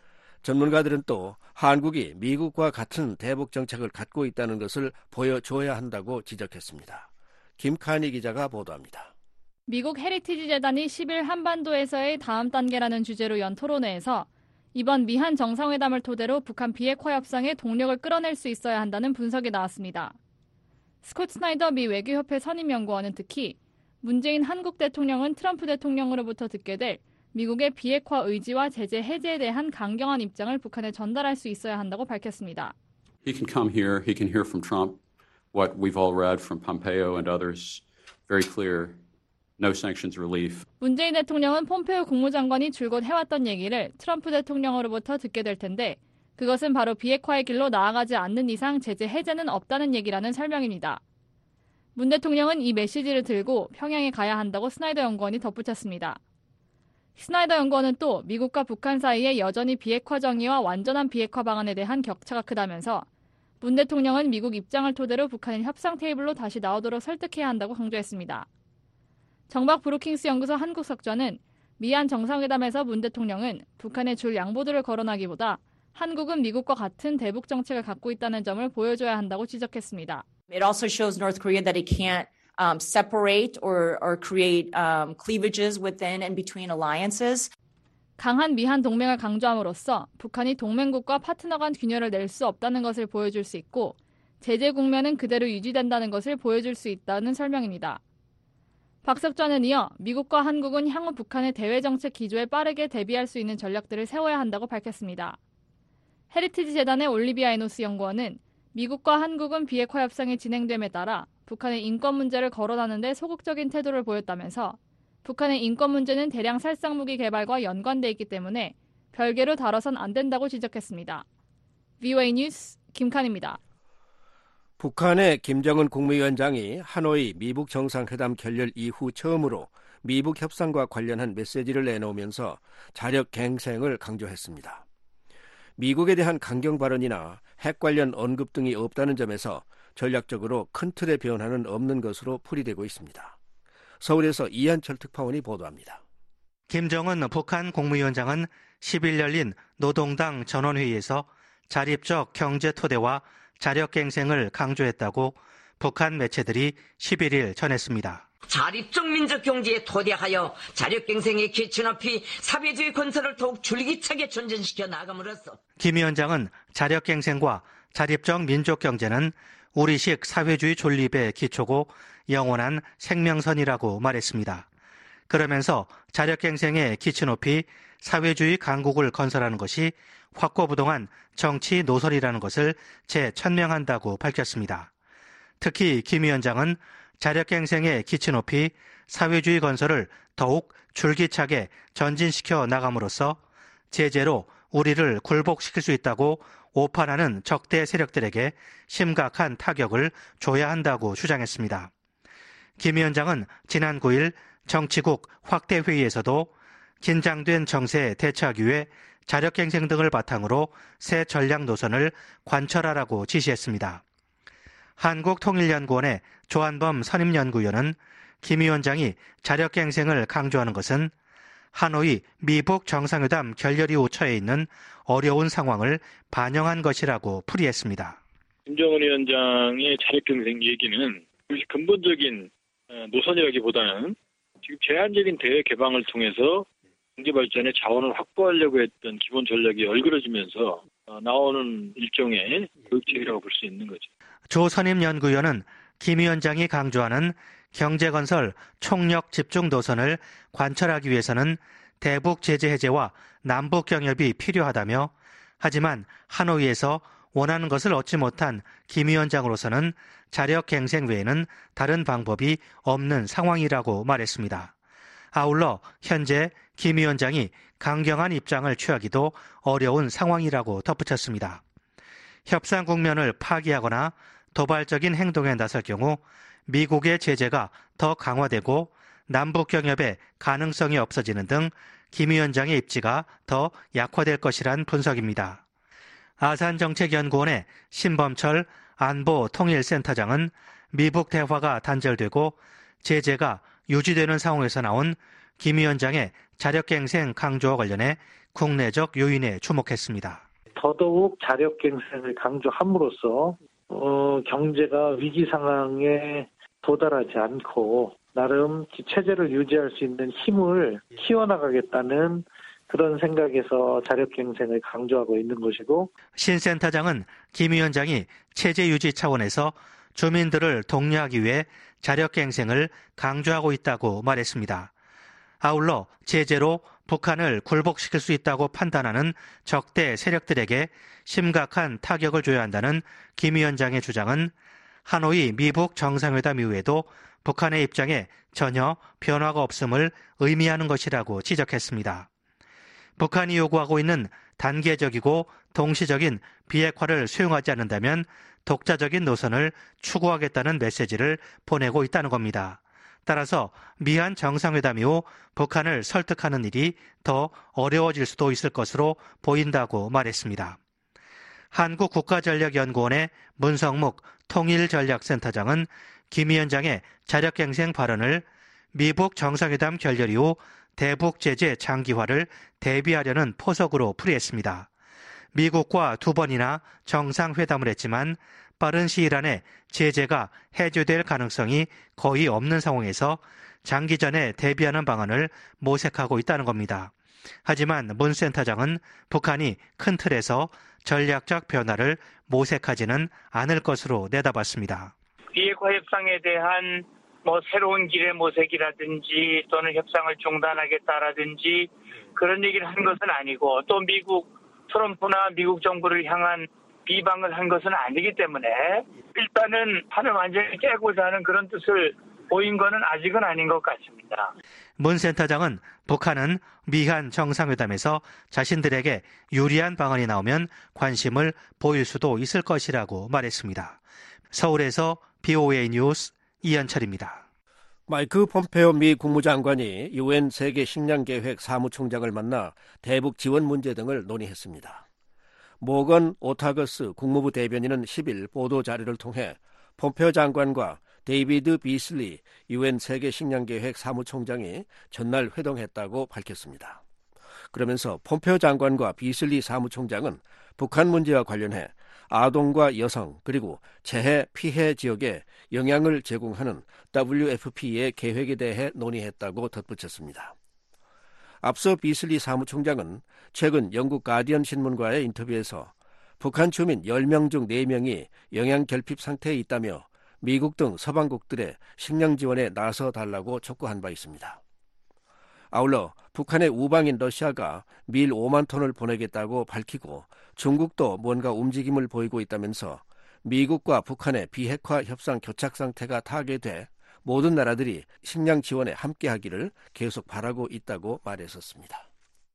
전문가들은 또 한국이 미국과 같은 대북 정책을 갖고 있다는 것을 보여줘야 한다고 지적했습니다. 김칸희 기자가 보도합니다. 미국 헤리티지 재단이 십일 한반도에서의 다음 단계라는 주제로 연 토론회에서 이번 미한 정상회담을 토대로 북한 비핵화 협상에 동력을 끌어낼 수 있어야 한다는 분석이 나왔습니다. 스콧 스나이더 미 외교협회 선임연구원은 특히 문재인 한국 대통령은 트럼프 대통령으로부터 듣게 될 미국의 비핵화 의지와 제재 해제에 대한 강경한 입장을 북한에 전달할 수 있어야 한다고 밝혔습니다. He can come here, he can hear from Trump what we've all read from Pompeo and others, very clear. No sanctions relief. 문재인 대통령은 폼페오 국무장관이 줄곧 해왔던 얘기를 트럼프 대통령으로부터 듣게 될 텐데 그것은 바로 비핵화의 길로 나아가지 않는 이상 제재 해제는 없다는 얘기라는 설명입니다. 문 대통령은 이 메시지를 들고 평양에 가야 한다고 스나이더 연구원이 덧붙였습니다. 스나이더 연구원은 또 미국과 북한 사이에 여전히 비핵화 정의와 완전한 비핵화 방안에 대한 격차가 크다면서 문 대통령은 미국 입장을 토대로 북한을 협상 테이블로 다시 나오도록 설득해야 한다고 강조했습니다. 정박 브루킹스 연구소 한국석좌는 미한 정상회담에서 문 대통령은 북한에 줄 양보들을 거론하기보다 한국은 미국과 같은 대북 정책을 갖고 있다는 점을 보여줘야 한다고 지적했습니다. It also shows North Korea that it can't um, separate or, or create um, cleavages within and between alliances. 강한 미한 동맹을 강조함으로써 북한이 동맹국과 파트너 간 균열을 낼 수 없다는 것을 보여줄 수 있고 제재 국면은 그대로 유지된다는 것을 보여줄 수 있다는 설명입니다. 박석전은 이어 미국과 한국은 향후 북한의 대외 정책 기조에 빠르게 대비할 수 있는 전략들을 세워야 한다고 밝혔습니다. 헤리티지 재단의 올리비아 에노스 연구원은 미국과 한국은 비핵화 협상이 진행됨에 따라 북한의 인권 문제를 거론하는 데 소극적인 태도를 보였다면서 북한의 인권 문제는 대량 살상무기 개발과 연관돼 있기 때문에 별개로 다뤄선 안 된다고 지적했습니다. 브이오에이 뉴스 김칸입니다. 북한의 김정은 국무위원장이 하노이 미북 정상회담 결렬 이후 처음으로 미북 협상과 관련한 메시지를 내놓으면서 자력 갱생을 강조했습니다. 미국에 대한 강경 발언이나 핵 관련 언급 등이 없다는 점에서 전략적으로 큰 틀의 변화는 없는 것으로 풀이되고 있습니다. 서울에서 이한철 특파원이 보도합니다. 김정은 북한 국무위원장은 십일 열린 노동당 전원회의에서 자립적 경제 토대와 자력갱생을 강조했다고 북한 매체들이 십일 일 전했습니다. 자립적 민족 경제에 토대하여 자력갱생의 기초 높이 사회주의 건설을 더욱 줄기차게 전진시켜 나감으로써 김 위원장은 자력갱생과 자립적 민족 경제는 우리식 사회주의 존립의 기초고 영원한 생명선이라고 말했습니다. 그러면서 자력갱생의 기치 높이 사회주의 강국을 건설하는 것이 확고부동한 정치 노선이라는 것을 재천명한다고 밝혔습니다. 특히 김 위원장은 자력갱생의 기치 높이 사회주의 건설을 더욱 줄기차게 전진시켜 나감으로써 제재로 우리를 굴복시킬 수 있다고 오판하는 적대 세력들에게 심각한 타격을 줘야 한다고 주장했습니다. 김 위원장은 지난 구 일 정치국 확대 회의에서도 긴장된 정세에 대처하기 위해 자력갱생 등을 바탕으로 새 전략 노선을 관철하라고 지시했습니다. 한국통일연구원의 조한범 선임연구위원은 김 위원장이 자력갱생을 강조하는 것은 하노이 미북 정상회담 결렬 이후 처해 있는 어려운 상황을 반영한 것이라고 풀이했습니다. 김정은 위원장의 자력갱생 얘기는 근본적인 노선이라기보다는 지금 제한적인 대외 개방을 통해서 경제 발전의 자원을 확보하려고 했던 기본 전략이 얼그러지면서 나오는 일종의 교육책이라고 볼 수 있는 거죠. 조 선임연구위원은 김 위원장이 강조하는 경제건설 총력 집중 노선을 관철하기 위해서는 대북 제재 해제와 남북 경협이 필요하다며 하지만 하노이에서 원하는 것을 얻지 못한 김 위원장으로서는 자력갱생 외에는 다른 방법이 없는 상황이라고 말했습니다. 아울러 현재 김 위원장이 강경한 입장을 취하기도 어려운 상황이라고 덧붙였습니다. 협상 국면을 파기하거나 도발적인 행동에 나설 경우 미국의 제재가 더 강화되고 남북 경협의 가능성이 없어지는 등 김 위원장의 입지가 더 약화될 것이란 분석입니다. 아산정책연구원의 신범철 안보통일센터장은 미북 대화가 단절되고 제재가 유지되는 상황에서 나온 김 위원장의 자력갱생 강조와 관련해 국내적 요인에 주목했습니다. 더더욱 자력갱생을 강조함으로써 어, 경제가 위기 상황에 도달하지 않고 나름 체제를 유지할 수 있는 힘을 키워나가겠다는 그런 생각에서 자력갱생을 강조하고 있는 것이고, 신 센터장은 김 위원장이 체제 유지 차원에서 주민들을 독려하기 위해 자력갱생을 강조하고 있다고 말했습니다. 아울러 제재로 북한을 굴복시킬 수 있다고 판단하는 적대 세력들에게 심각한 타격을 줘야 한다는 김 위원장의 주장은 하노이 미북 정상회담 이후에도 북한의 입장에 전혀 변화가 없음을 의미하는 것이라고 지적했습니다. 북한이 요구하고 있는 단계적이고 동시적인 비핵화를 수용하지 않는다면 독자적인 노선을 추구하겠다는 메시지를 보내고 있다는 겁니다. 따라서 미한 정상회담 이후 북한을 설득하는 일이 더 어려워질 수도 있을 것으로 보인다고 말했습니다. 한국국가전략연구원의 문성묵 통일전략센터장은 김 위원장의 자력갱생 발언을 미북 정상회담 결렬 이후 대북 제재 장기화를 대비하려는 포석으로 풀이했습니다. 미국과 두 번이나 정상회담을 했지만 빠른 시일 안에 제재가 해제될 가능성이 거의 없는 상황에서 장기전에 대비하는 방안을 모색하고 있다는 겁니다. 하지만 문 센터장은 북한이 큰 틀에서 전략적 변화를 모색하지는 않을 것으로 내다봤습니다. 비핵화 협상에 대한 뭐 새로운 길의 모색이라든지 또는 협상을 중단하겠다라든지 그런 얘기를 한 것은 아니고, 또 미국 트럼프나 미국 정부를 향한 비방을 한 것은 아니기 때문에 일단은 판을 완전히 깨고자 하는 그런 뜻을 보인 것은 아직은 아닌 것 같습니다. 문 센터장은 북한은 미한 정상회담에서 자신들에게 유리한 방안이 나오면 관심을 보일 수도 있을 것이라고 말했습니다. 서울에서 비오에이 뉴스 이현철입니다. 마이크 폼페오 미 국무장관이 유엔 세계 식량계획 사무총장을 만나 대북 지원 문제 등을 논의했습니다. 모건 오타거스 국무부 대변인은 십 일 보도자료를 통해 폼페오 장관과 데이비드 비슬리 유엔 세계 식량계획 사무총장이 전날 회동했다고 밝혔습니다. 그러면서 폼페오 장관과 비슬리 사무총장은 북한 문제와 관련해 아동과 여성 그리고 재해 피해 지역에 영향을 제공하는 더블유에프피의 계획에 대해 논의했다고 덧붙였습니다. 앞서 비슬리 사무총장은 최근 영국 가디언 신문과의 인터뷰에서 북한 주민 열 명 중 네 명이 영양 결핍 상태에 있다며 미국 등 서방국들의 식량 지원에 나서 달라고 촉구한 바 있습니다. 아울러 북한의 우방인 러시아가 밀 오만 톤을 보내겠다고 밝히고 중국도 뭔가 움직임을 보이고 있다면서 미국과 북한의 비핵화 협상 교착 상태가 타개돼 모든 나라들이 식량 지원에 함께하기를 계속 바라고 있다고 말했었습니다.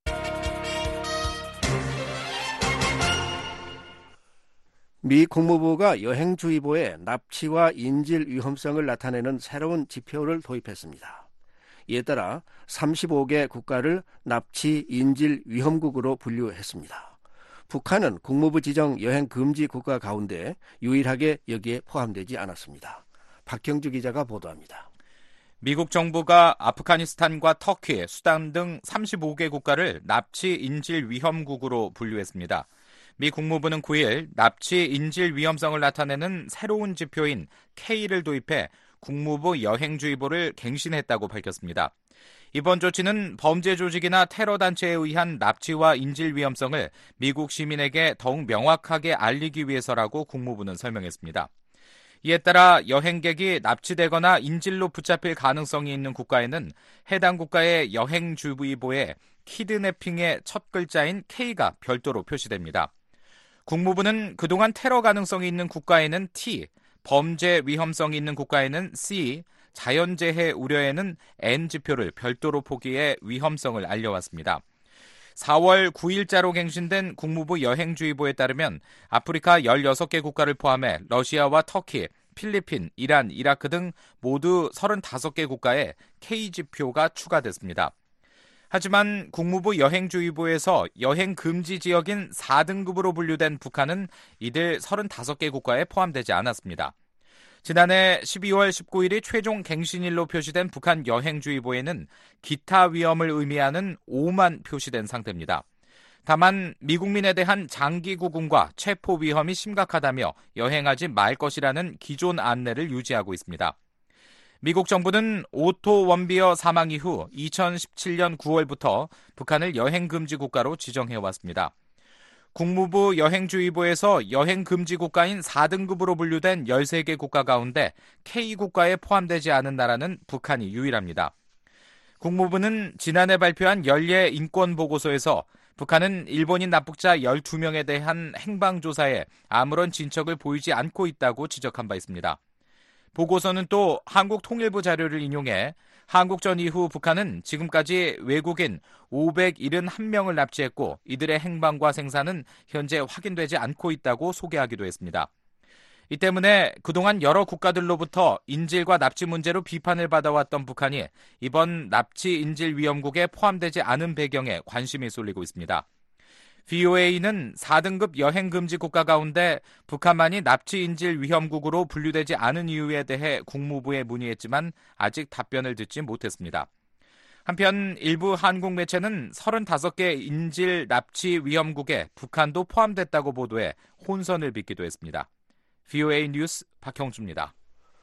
미 국무부가 여행주의보에 납치와 인질 위험성을 나타내는 새로운 지표를 도입했습니다. 이에 따라 서른다섯 개 국가를 납치 인질 위험국으로 분류했습니다. 북한은 국무부 지정 여행 금지 국가 가운데 유일하게 여기에 포함되지 않았습니다. 박형주 기자가 보도합니다. 미국 정부가 아프가니스탄과 터키, 수단 등 서른다섯 개 국가를 납치 인질 위험국으로 분류했습니다. 미 국무부는 구 일 납치 인질 위험성을 나타내는 새로운 지표인 K를 도입해 국무부 여행주의보를 갱신했다고 밝혔습니다. 이번 조치는 범죄 조직이나 테러 단체에 의한 납치와 인질 위험성을 미국 시민에게 더욱 명확하게 알리기 위해서라고 국무부는 설명했습니다. 이에 따라 여행객이 납치되거나 인질로 붙잡힐 가능성이 있는 국가에는 해당 국가의 여행주의보에 키드내핑의 첫 글자인 K가 별도로 표시됩니다. 국무부는 그동안 테러 가능성이 있는 국가에는 T, 범죄 위험성이 있는 국가에는 C, 자연재해 우려에는 N 지표를 별도로 포기해 위험성을 알려왔습니다. 사월 구일자로 갱신된 국무부 여행주의보에 따르면 아프리카 열여섯 개 국가를 포함해 러시아와 터키, 필리핀, 이란, 이라크 등 모두 서른다섯 개 국가에 K지표가 추가됐습니다. 하지만 국무부 여행주의보에서 여행 금지 지역인 사 등급으로 분류된 북한은 이들 서른다섯 개 국가에 포함되지 않았습니다. 지난해 십이월 십구일이 최종 갱신일로 표시된 북한 여행주의보에는 기타 위험을 의미하는 오만 표시된 상태입니다. 다만 미국민에 대한 장기 구금과 체포 위험이 심각하다며 여행하지 말 것이라는 기존 안내를 유지하고 있습니다. 미국 정부는 오토 원비어 사망 이후 이천십칠년 구월부터 북한을 여행금지 국가로 지정해왔습니다. 국무부 여행주의보에서 여행금지 국가인 사 등급으로 분류된 열세 개 국가 가운데 K국가에 포함되지 않은 나라는 북한이 유일합니다. 국무부는 지난해 발표한 연례 인권보고서에서 북한은 일본인 납북자 열두 명에 대한 행방조사에 아무런 진척을 보이지 않고 있다고 지적한 바 있습니다. 보고서는 또 한국통일부 자료를 인용해 한국전 이후 북한은 지금까지 외국인 오백칠십일 명을 납치했고 이들의 행방과 생사는 현재 확인되지 않고 있다고 소개하기도 했습니다. 이 때문에 그동안 여러 국가들로부터 인질과 납치 문제로 비판을 받아왔던 북한이 이번 납치 인질 위험국에 포함되지 않은 배경에 관심이 쏠리고 있습니다. 브이오에이는 사 등급 여행금지 국가 가운데 북한만이 납치 인질 위험국으로 분류되지 않은 이유에 대해 국무부에 문의했지만 아직 답변을 듣지 못했습니다. 한편 일부 한국 매체는 서른다섯 개 인질 납치 위험국에 북한도 포함됐다고 보도해 혼선을 빚기도 했습니다. 브이오에이 뉴스 박형주입니다.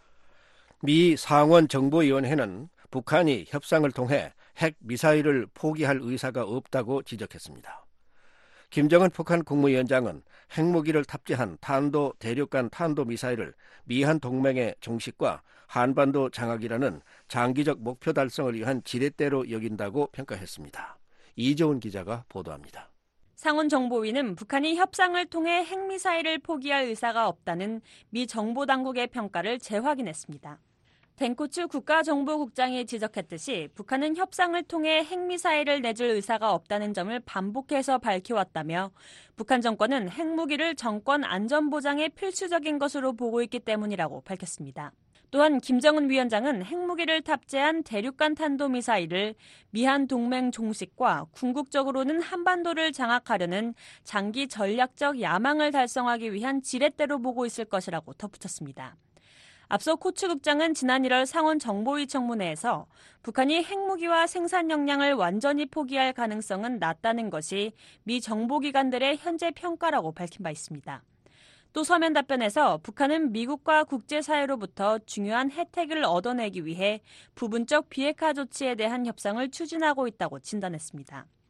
미 상원 정보위원회는 북한이 협상을 통해 핵 미사일을 포기할 의사가 없다고 지적했습니다. 김정은 북한 국무위원장은 핵무기를 탑재한 탄도 대륙간 탄도미사일을 미한 동맹의 종식과 한반도 장악이라는 장기적 목표 달성을 위한 지렛대로 여긴다고 평가했습니다. 이재훈 기자가 보도합니다. 상원 정보위는 북한이 협상을 통해 핵미사일을 포기할 의사가 없다는 미 정보당국의 평가를 재확인했습니다. 덴코츠 국가정보국장이 지적했듯이 북한은 협상을 통해 핵미사일을 내줄 의사가 없다는 점을 반복해서 밝혀왔다며 북한 정권은 핵무기를 정권 안전보장의 필수적인 것으로 보고 있기 때문이라고 밝혔습니다. 또한 김정은 위원장은 핵무기를 탑재한 대륙간 탄도미사일을 미한 동맹 종식과 궁극적으로는 한반도를 장악하려는 장기 전략적 야망을 달성하기 위한 지렛대로 보고 있을 것이라고 덧붙였습니다. 앞서 코츠 국장은 지난 일월 상원 정보위 청문회에서 북한이 핵무기와 생산 역량을 완전히 포기할 가능성은 낮다는 것이 미 정보기관들의 현재 평가라고 밝힌 바 있습니다. 또 서면 답변에서 북한은 미국과 국제사회로부터 중요한 혜택을 얻어내기 위해 부분적 비핵화 조치에 대한 협상을 추진하고 있다고 진단했습니다.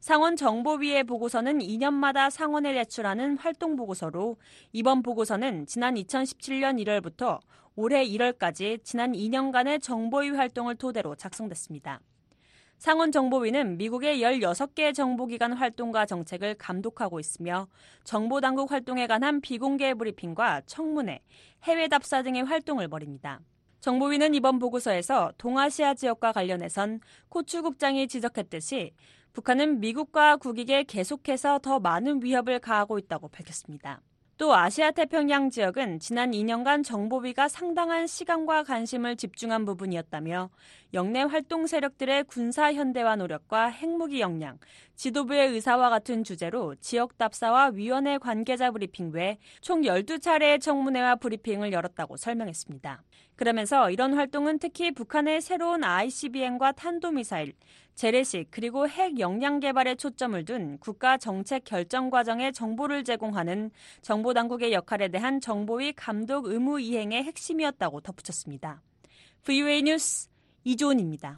상원 정보위의 보고서는 이 년마다 상원에 제출하는 활동 보고서로 이번 보고서는 지난 이천십칠 년 일월부터 올해 일월까지 지난 이 년간의 정보위 활동을 토대로 작성됐습니다. 상원 정보위는 미국의 열여섯 개 정보기관 활동과 정책을 감독하고 있으며 정보당국 활동에 관한 비공개 브리핑과 청문회, 해외 답사 등의 활동을 벌입니다. 정보위는 이번 보고서에서 동아시아 지역과 관련해선 코추 국장이 지적했듯이 북한은 미국과 국익에 계속해서 더 많은 위협을 가하고 있다고 밝혔습니다. 또 아시아 태평양 지역은 지난 이 년간 정보위가 상당한 시간과 관심을 집중한 부분이었다며 영내 활동 세력들의 군사 현대화 노력과 핵무기 역량, 지도부의 의사와 같은 주제로 지역 답사와 위원회 관계자 브리핑 외 총 열두 차례의 청문회와 브리핑을 열었다고 설명했습니다. 그러면서 이런 활동은 특히 북한의 새로운 아이씨비엠과 탄도미사일, 재래식 그리고 핵 역량 개발에 초점을 둔 국가 정책 결정 과정에 정보를 제공하는 정보당국의 역할에 대한 정보위 감독 의무 이행의 핵심이었다고 덧붙였습니다. 브이오에이 뉴스 이조은입니다.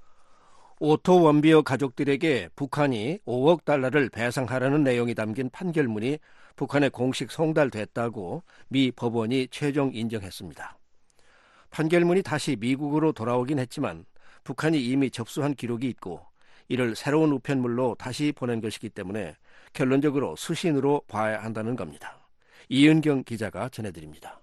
오토 원비어 가족들에게 북한이 오억 달러를 배상하라는 내용이 담긴 판결문이 북한에 공식 송달됐다고 미 법원이 최종 인정했습니다. 판결문이 다시 미국으로 돌아오긴 했지만 북한이 이미 접수한 기록이 있고 이를 새로운 우편물로 다시 보낸 것이기 때문에 결론적으로 수신으로 봐야 한다는 겁니다. 이은경 기자가 전해드립니다.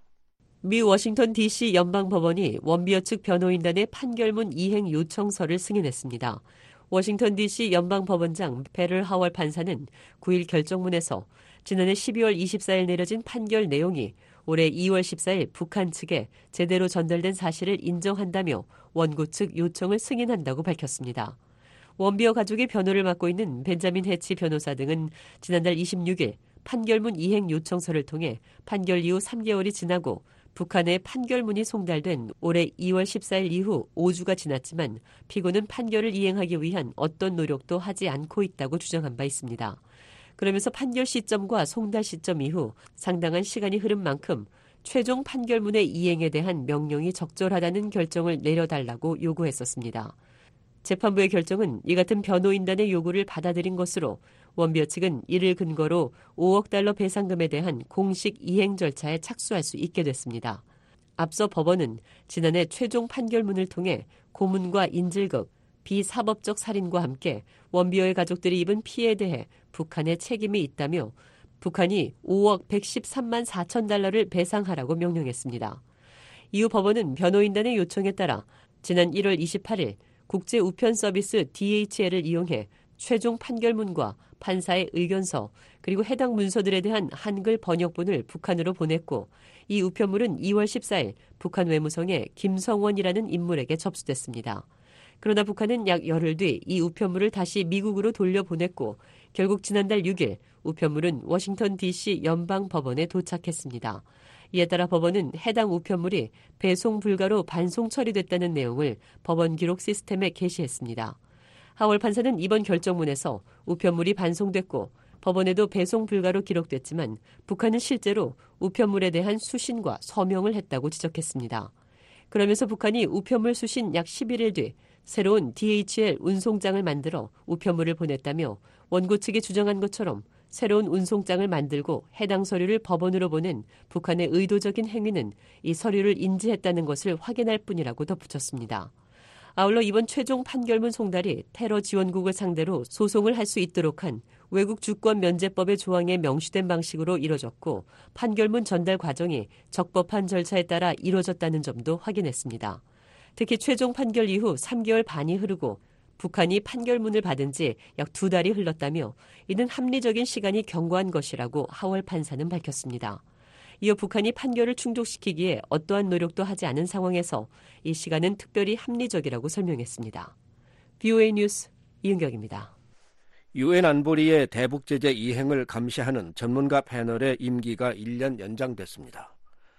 미 워싱턴 디씨 연방법원이 원비어 측 변호인단의 판결문 이행 요청서를 승인했습니다. 워싱턴 디씨 연방법원장 베럴 하월 판사는 구 일 결정문에서 지난해 십이월 이십사일 내려진 판결 내용이 올해 이월 십사일 북한 측에 제대로 전달된 사실을 인정한다며 원고 측 요청을 승인한다고 밝혔습니다. 원비어 가족의 변호를 맡고 있는 벤자민 해치 변호사 등은 지난달 이십육일 판결문 이행 요청서를 통해 판결 이후 삼 개월이 지나고 북한의 판결문이 송달된 올해 이월 십사일 이후 오 주가 지났지만 피고는 판결을 이행하기 위한 어떤 노력도 하지 않고 있다고 주장한 바 있습니다. 그러면서 판결 시점과 송달 시점 이후 상당한 시간이 흐른 만큼 최종 판결문의 이행에 대한 명령이 적절하다는 결정을 내려달라고 요구했었습니다. 재판부의 결정은 이 같은 변호인단의 요구를 받아들인 것으로 원비어 측은 이를 근거로 오억 달러 배상금에 대한 공식 이행 절차에 착수할 수 있게 됐습니다. 앞서 법원은 지난해 최종 판결문을 통해 고문과 인질극, 비사법적 살인과 함께 원비어의 가족들이 입은 피해에 대해 북한의 책임이 있다며 북한이 오억 백십삼만 사천 달러를 배상하라고 명령했습니다. 이후 법원은 변호인단의 요청에 따라 지난 일월 이십팔일 국제 우편 서비스 디에이치엘을 이용해 최종 판결문과 판사의 의견서 그리고 해당 문서들에 대한 한글 번역본을 북한으로 보냈고 이 우편물은 이월 십사일 북한 외무성의 김성원이라는 인물에게 접수됐습니다. 그러나 북한은 약 열흘 뒤 이 우편물을 다시 미국으로 돌려보냈고 결국 지난달 육일 우편물은 워싱턴 디씨 연방법원에 도착했습니다. 이에 따라 법원은 해당 우편물이 배송 불가로 반송 처리됐다는 내용을 법원 기록 시스템에 게시했습니다. 하월 판사는 이번 결정문에서 우편물이 반송됐고 법원에도 배송 불가로 기록됐지만 북한은 실제로 우편물에 대한 수신과 서명을 했다고 지적했습니다. 그러면서 북한이 우편물 수신 약 십일일 뒤 새로운 디에이치엘 운송장을 만들어 우편물을 보냈다며 원고 측이 주장한 것처럼 새로운 운송장을 만들고 해당 서류를 법원으로 보낸 북한의 의도적인 행위는 이 서류를 인지했다는 것을 확인할 뿐이라고 덧붙였습니다. 아울러 이번 최종 판결문 송달이 테러 지원국을 상대로 소송을 할 수 있도록 한 외국 주권 면제법의 조항에 명시된 방식으로 이뤄졌고 판결문 전달 과정이 적법한 절차에 따라 이뤄졌다는 점도 확인했습니다. 특히 최종 판결 이후 삼 개월 반이 흐르고 북한이 판결문을 받은 지 약 두 달이 흘렀다며 이는 합리적인 시간이 경과한 것이라고 하월 판사는 밝혔습니다. 이어 북한이 판결을 충족시키기에 어떠한 노력도 하지 않은 상황에서 이 시간은 특별히 합리적이라고 설명했습니다. 브이오에이 뉴스 이은경입니다. 유엔 안보리의 대북 제재 이행을 감시하는 전문가 패널의 임기가 일 년 연장됐습니다.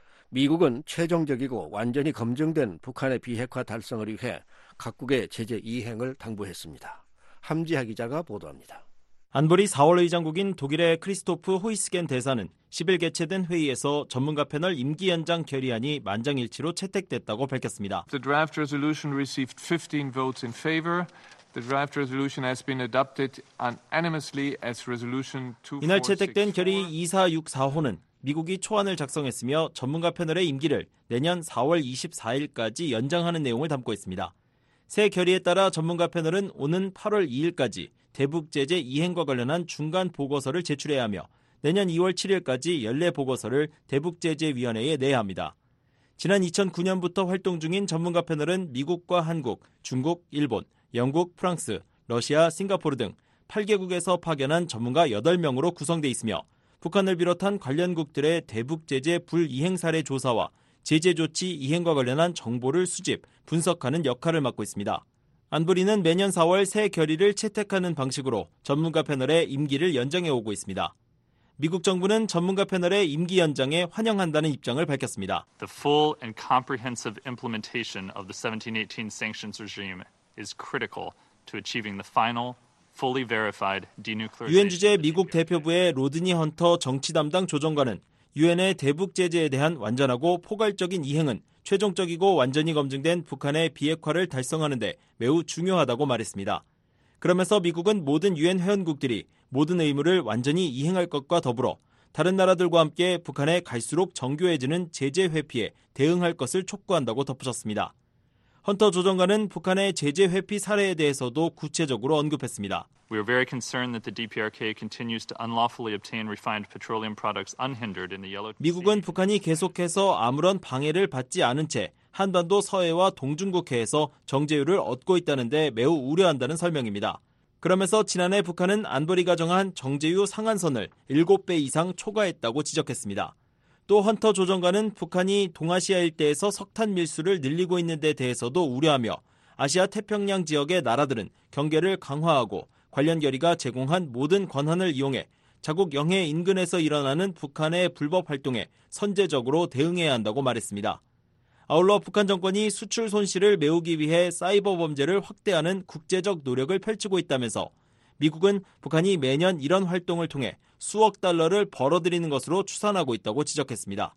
미국은 최종적이고 완전히 검증된 북한의 비핵화 달성을 위해 각국의 제재 이행을 당부했습니다. 함지하 기자가 보도합니다. 안보리 사월 의장국인 독일의 크리스토프 호이스겐 대사는 십일 개최된 회의에서 전문가 패널 임기 연장 결의안이 만장일치로 채택됐다고 밝혔습니다. The draft resolution received fifteen votes in favor The draft resolution has been adopted unanimously as resolution 이날 채택된 결의 이사육사호는 미국이 초안을 작성했으며 전문가 패널의 임기를 내년 사월 이십사일까지 연장하는 내용을 담고 있습니다. 새 결의에 따라 전문가 패널은 오는 팔월 이일까지 대북 제재 이행과 관련한 중간 보고서를 제출해야 하며 내년 이월 칠일까지 연례 보고서를 대북제재위원회에 내야 합니다. 지난 이천구년부터 활동 중인 전문가 패널은 미국과 한국, 중국, 일본, 영국, 프랑스, 러시아, 싱가포르 등 팔 개국에서 파견한 전문가 여덟 명으로 구성돼 있으며 북한을 비롯한 관련국들의 대북제재 불이행 사례 조사와 제재 조치 이행과 관련한 정보를 수집, 분석하는 역할을 맡고 있습니다. 안보리는 매년 사월 새 결의를 채택하는 방식으로 전문가 패널의 임기를 연장해 오고 있습니다. 미국 정부는 전문가 패널의 임기 연장에 환영한다는 입장을 밝혔습니다. The full and comprehensive implementation of the seventeen eighteen sanctions regime is critical to achieving the final, fully verified denuclearization. 유엔 주재 미국 대표부의 로드니 헌터 정치 담당 조정관은 유엔의 대북 제재에 대한 완전하고 포괄적인 이행은 최종적이고 완전히 검증된 북한의 비핵화를 달성하는 데 매우 중요하다고 말했습니다. 그러면서 미국은 모든 유엔 회원국들이 모든 의무를 완전히 이행할 것과 더불어 다른 나라들과 함께 북한의 갈수록 정교해지는 제재 회피에 대응할 것을 촉구한다고 덧붙였습니다. 헌터 조정관은 북한의 제재 회피 사례에 대해서도 구체적으로 언급했습니다. We are very concerned that the 디피아르케이 continues to unlawfully obtain refined petroleum products unhindered in the Yellow Sea. 미국은 북한이 계속해서 아무런 방해를 받지 않은 채 한반도 서해와 동중국해에서 정제유를 얻고 있다는 데 매우 우려한다는 설명입니다. 그러면서 지난해 북한은 안보리가 정한 정제유 상한선을 일곱 배 이상 초과했다고 지적했습니다. 또 헌터 조정관은 북한이 동아시아 일대에서 석탄 밀수를 늘리고 있는 데 대해서도 우려하며 아시아 태평양 지역의 나라들은 경계를 강화하고 관련 결의가 제공한 모든 권한을 이용해 자국 영해 인근에서 일어나는 북한의 불법 활동에 선제적으로 대응해야 한다고 말했습니다. 아울러 북한 정권이 수출 손실을 메우기 위해 사이버 범죄를 확대하는 국제적 노력을 펼치고 있다면서 미국은 북한이 매년 이런 활동을 통해 수억 달러를 벌어들이는 것으로 추산하고 있다고 지적했습니다.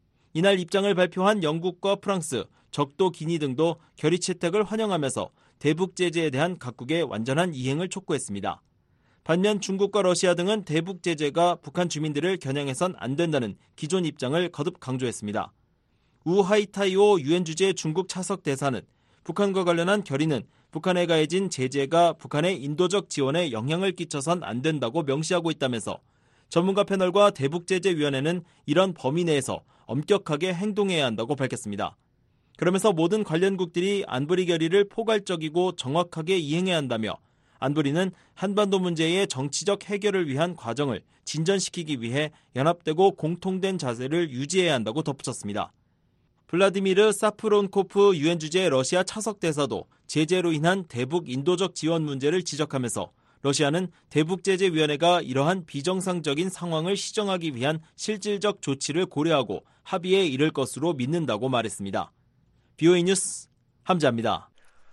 이날 입장을 발표한 영국과 프랑스, 적도 기니 등도 결의 채택을 환영하면서 대북 제재에 대한 각국의 완전한 이행을 촉구했습니다. 반면 중국과 러시아 등은 대북 제재가 북한 주민들을 겨냥해선 안 된다는 기존 입장을 거듭 강조했습니다. 우 하이타이오 유엔 주재 중국 차석 대사는 북한과 관련한 결의는 북한에 가해진 제재가 북한의 인도적 지원에 영향을 끼쳐선 안 된다고 명시하고 있다면서 전문가 패널과 대북제재위원회는 이런 범위 내에서 엄격하게 행동해야 한다고 밝혔습니다. 그러면서 모든 관련국들이 안보리 결의를 포괄적이고 정확하게 이행해야 한다며 안보리는 한반도 문제의 정치적 해결을 위한 과정을 진전시키기 위해 연합되고 공통된 자세를 유지해야 한다고 덧붙였습니다. 블라디미르 사프론코프 유엔 주재 러시아 차석 대사도 제재로 인한 대북 인도적 지원 문제를 지적하면서 러시아는 대북제재위원회가 이러한 비정상적인 상황을 시정하기 위한 실질적 조치를 고려하고 합의에 이를 것으로 믿는다고 말했습니다. 비오에이 뉴스 함자입니다.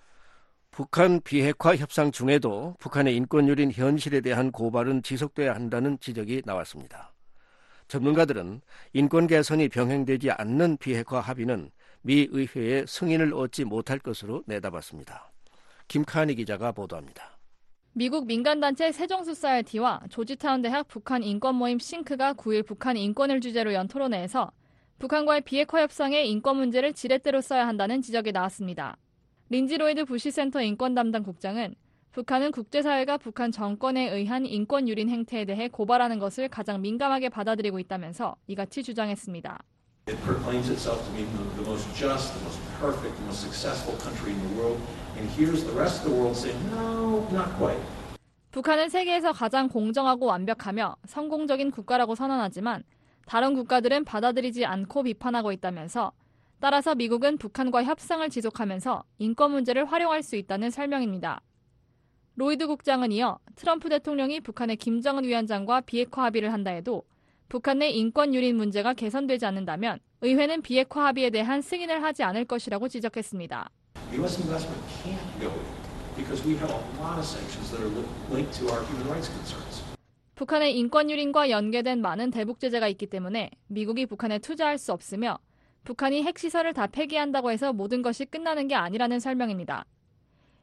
북한 비핵화 협상 중에도 북한의 인권유린 현실에 대한 고발은 지속돼야 한다는 지적이 나왔습니다. 전문가들은 인권 개선이 병행되지 않는 비핵화 합의는 미 의회의 승인을 얻지 못할 것으로 내다봤습니다. 김카니 기자가 보도합니다. 미국 민간단체 세종소사이어티와 조지타운 대학 북한 인권 모임 싱크가 구일 북한 인권을 주제로 연 토론회에서 북한과의 비핵화 협상에 인권 문제를 지렛대로 써야 한다는 지적이 나왔습니다. 린지 로이드 부시 센터 인권 담당 국장은 북한은 국제사회가 북한 정권에 의한 인권 유린 행태에 대해 고발하는 것을 가장 민감하게 받아들이고 있다면서 이같이 주장했습니다. It proclaims itself to be the most just, the most perfect, the most successful country in the world, and here's the rest of the world saying, no, not quite. 북한은 세계에서 가장 공정하고 완벽하며 성공적인 국가라고 선언하지만 다른 국가들은 받아들이지 않고 비판하고 있다면서 따라서 미국은 북한과 협상을 지속하면서 인권 문제를 활용할 수 있다는 설명입니다. 로이드 국장은 이어 트럼프 대통령이 북한의 김정은 위원장과 비핵화 합의를 한다 해도 북한 내 인권 유린 문제가 개선되지 않는다면 의회는 비핵화 합의에 대한 승인을 하지 않을 것이라고 지적했습니다. U S investment can't go because we have a lot of sanctions that are linked to our human rights concerns. 북한의 인권 유린과 연계된 많은 대북 제재가 있기 때문에 미국이 북한에 투자할 수 없으며 북한이 핵시설을 다 폐기한다고 해서 모든 것이 끝나는 게 아니라는 설명입니다.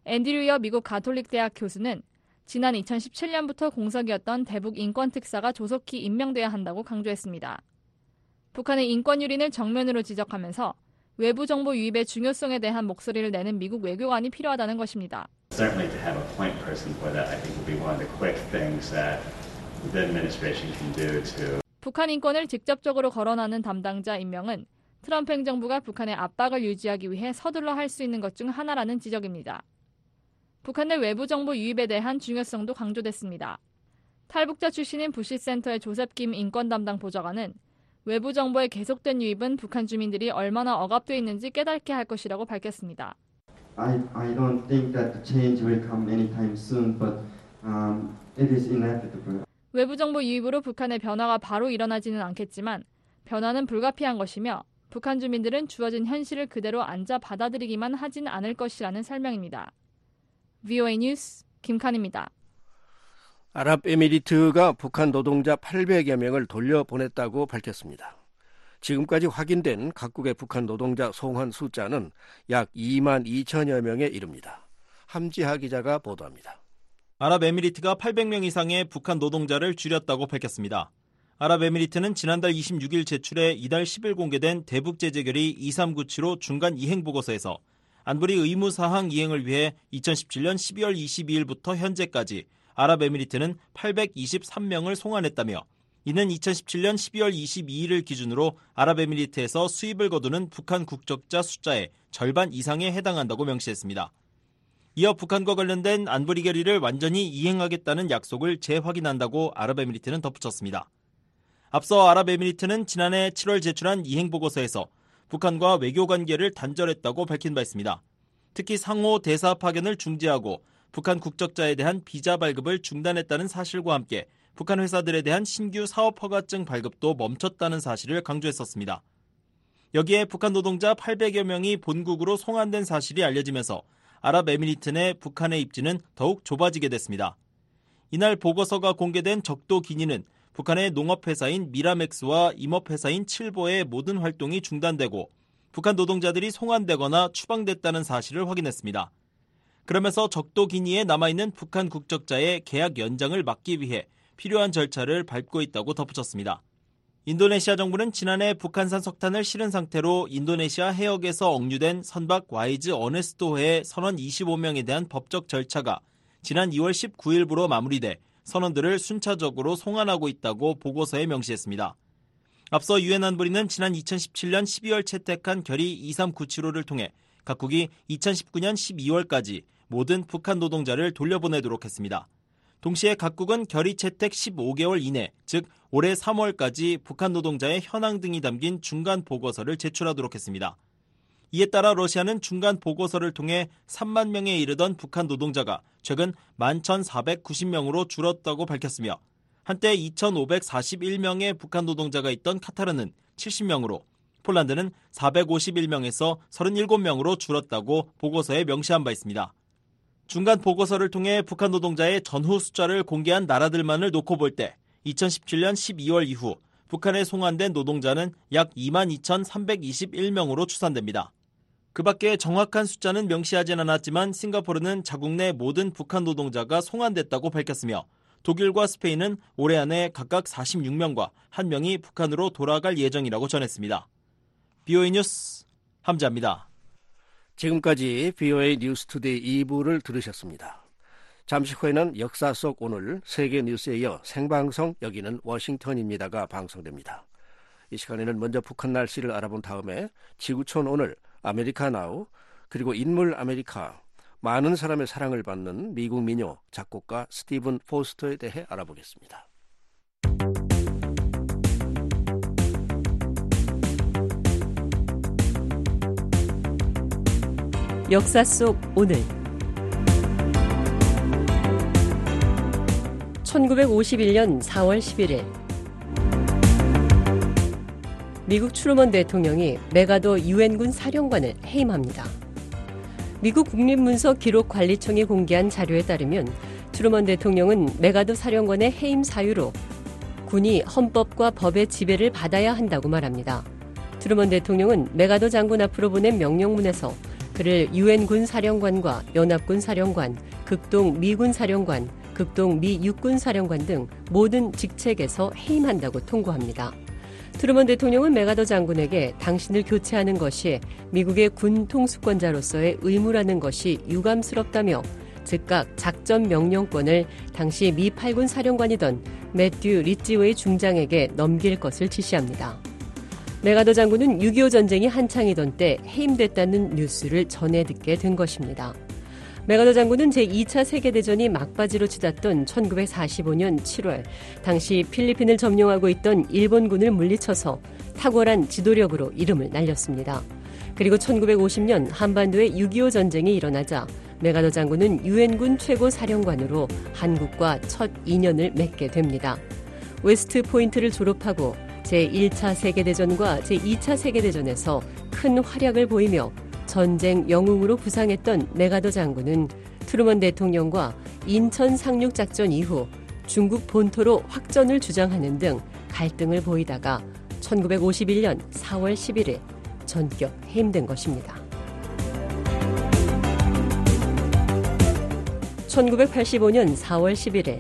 앤드류 여 미국 가톨릭 대학 교수는 지난 이천십칠 년부터 공석이었던 대북 인권특사가 조속히 임명돼야 한다고 강조했습니다. 북한의 인권 유린을 정면으로 지적하면서 외부 정보 유입의 중요성에 대한 목소리를 내는 미국 외교관이 필요하다는 것입니다. Certainly to have a point person for that, I think will be one of the quick things that the administration can do to. 북한 인권을 직접적으로 거론하는 담당자 임명은 트럼프 행정부가 북한의 압박을 유지하기 위해 서둘러 할 수 있는 것 중 하나라는 지적입니다. 북한 내 외부 정보 유입에 대한 중요성도 강조됐습니다. 탈북자 출신인 부시센터의 조셉 김 인권 담당 보좌관은 외부 정보의 계속된 유입은 북한 주민들이 얼마나 억압돼 있는지 깨닫게 할 것이라고 밝혔습니다. I, I don't think that the change will come anytime soon, but um, it is inevitable. 외부 정보 유입으로 북한의 변화가 바로 일어나지는 않겠지만 변화는 불가피한 것이며 북한 주민들은 주어진 현실을 그대로 앉아 받아들이기만 하진 않을 것이라는 설명입니다. 브이오에이 뉴스 김칸입니다. 아랍에미리트가 북한 노동자 팔백여 명을 돌려보냈다고 밝혔습니다. 지금까지 확인된 각국의 북한 노동자 송환 숫자는 약 이만 이천여 명에 이릅니다. 함지하 기자가 보도합니다. 아랍에미리트가 팔백 명 이상의 북한 노동자를 줄였다고 밝혔습니다. 아랍에미리트는 지난달 이십육 일 제출해 이달 십 일 공개된 대북제재결의 이삼구칠오 중간 이행보고서에서 안보리 의무사항 이행을 위해 이천십칠 년 십이월 이십이일부터 현재까지 아랍에미리트는 팔백이십삼 명을 송환했다며 이는 이천십칠 년 십이월 이십이일을 기준으로 아랍에미리트에서 수입을 거두는 북한 국적자 숫자의 절반 이상에 해당한다고 명시했습니다. 이어 북한과 관련된 안보리 결의를 완전히 이행하겠다는 약속을 재확인한다고 아랍에미리트는 덧붙였습니다. 앞서 아랍에미리트는 지난해 칠월 제출한 이행보고서에서 북한과 외교관계를 단절했다고 밝힌 바 있습니다. 특히 상호 대사 파견을 중지하고 북한 국적자에 대한 비자 발급을 중단했다는 사실과 함께 북한 회사들에 대한 신규 사업 허가증 발급도 멈췄다는 사실을 강조했었습니다. 여기에 북한 노동자 팔백여 명이 본국으로 송환된 사실이 알려지면서 아랍에미리트 내 북한의 입지는 더욱 좁아지게 됐습니다. 이날 보고서가 공개된 적도 기니는 북한의 농업회사인 미라맥스와 임업회사인 칠보의 모든 활동이 중단되고 북한 노동자들이 송환되거나 추방됐다는 사실을 확인했습니다. 그러면서 적도 기니에 남아있는 북한 국적자의 계약 연장을 막기 위해 필요한 절차를 밟고 있다고 덧붙였습니다. 인도네시아 정부는 지난해 북한산 석탄을 실은 상태로 인도네시아 해역에서 억류된 선박 와이즈 어네스토호의 선원 이십오 명에 대한 법적 절차가 지난 이월 십구일부로 마무리돼 선원들을 순차적으로 송환하고 있다고 보고서에 명시했습니다. 앞서 유엔 안보리는 지난 이천십칠 년 십이월 채택한 결의 이삼구칠오를 통해 각국이 이천십구 년 십이월까지 모든 북한 노동자를 돌려보내도록 했습니다. 동시에 각국은 결의 채택 십오 개월 이내, 즉 올해 삼월까지 북한 노동자의 현황 등이 담긴 중간 보고서를 제출하도록 했습니다. 이에 따라 러시아는 중간 보고서를 통해 삼만 명에 이르던 북한 노동자가 최근 만 천사백구십 명으로 줄었다고 밝혔으며 한때 이천오백사십일 명의 북한 노동자가 있던 카타르는 칠십 명으로 폴란드는 사백오십일 명에서 삼십칠 명으로 줄었다고 보고서에 명시한 바 있습니다. 중간 보고서를 통해 북한 노동자의 전후 숫자를 공개한 나라들만을 놓고 볼 때 이천십칠 년 십이월 이후 북한에 송환된 노동자는 약 이만 이천삼백이십일 명으로 추산됩니다. 그 밖에 정확한 숫자는 명시하진 않았지만 싱가포르는 자국 내 모든 북한 노동자가 송환됐다고 밝혔으며 독일과 스페인은 올해 안에 각각 사십육 명과 한 명이 북한으로 돌아갈 예정이라고 전했습니다. 브이오에이 뉴스 함자입니다. 지금까지 브이오에이 뉴스투데이 이 부를 들으셨습니다. 잠시 후에는 역사 속 오늘 세계 뉴스에 이어 생방송 여기는 워싱턴입니다가 방송됩니다. 이 시간에는 먼저 북한 날씨를 알아본 다음에 지구촌 오늘 아메리카 나우 그리고 인물 아메리카 많은 사람의 사랑을 받는 미국 민요 작곡가 스티븐 포스터에 대해 알아보겠습니다. 역사 속 오늘 천구백오십일 년 사월 십일일 미국 트루먼 대통령이 메가더 유엔군 사령관을 해임합니다. 미국 국립문서 기록관리청이 공개한 자료에 따르면 트루먼 대통령은 메가더 사령관의 해임 사유로 군이 헌법과 법의 지배를 받아야 한다고 말합니다. 트루먼 대통령은 메가더 장군 앞으로 보낸 명령문에서 그를 유엔군 사령관과 연합군 사령관, 극동 미군 사령관, 극동 미 육군 사령관 등 모든 직책에서 해임한다고 통고합니다. 트루먼 대통령은 맥아더 장군에게 당신을 교체하는 것이 미국의 군 통수권자로서의 의무라는 것이 유감스럽다며 즉각 작전 명령권을 당시 미 팔 군 사령관이던 매튜 리지웨이 중장에게 넘길 것을 지시합니다. 맥아더 장군은 육이오 전쟁이 한창이던 때 해임됐다는 뉴스를 전해 듣게 된 것입니다. 맥아더 장군은 제이 차 세계대전이 막바지로 치닫던 천구백사십오 년 칠월 당시 필리핀을 점령하고 있던 일본군을 물리쳐서 탁월한 지도력으로 이름을 날렸습니다. 그리고 천구백오십 년 한반도에 육이오 전쟁이 일어나자 맥아더 장군은 유엔군 최고 사령관으로 한국과 첫 인연을 맺게 됩니다. 웨스트 포인트를 졸업하고 제일 차 세계대전과 제이 차 세계대전에서 큰 활약을 보이며 전쟁 영웅으로 부상했던 맥아더 장군은 트루먼 대통령과 인천 상륙작전 이후 중국 본토로 확전을 주장하는 등 갈등을 보이다가 천구백오십일 년 사월 십일일 전격 해임된 것입니다. 천구백팔십오 년 사월 십일일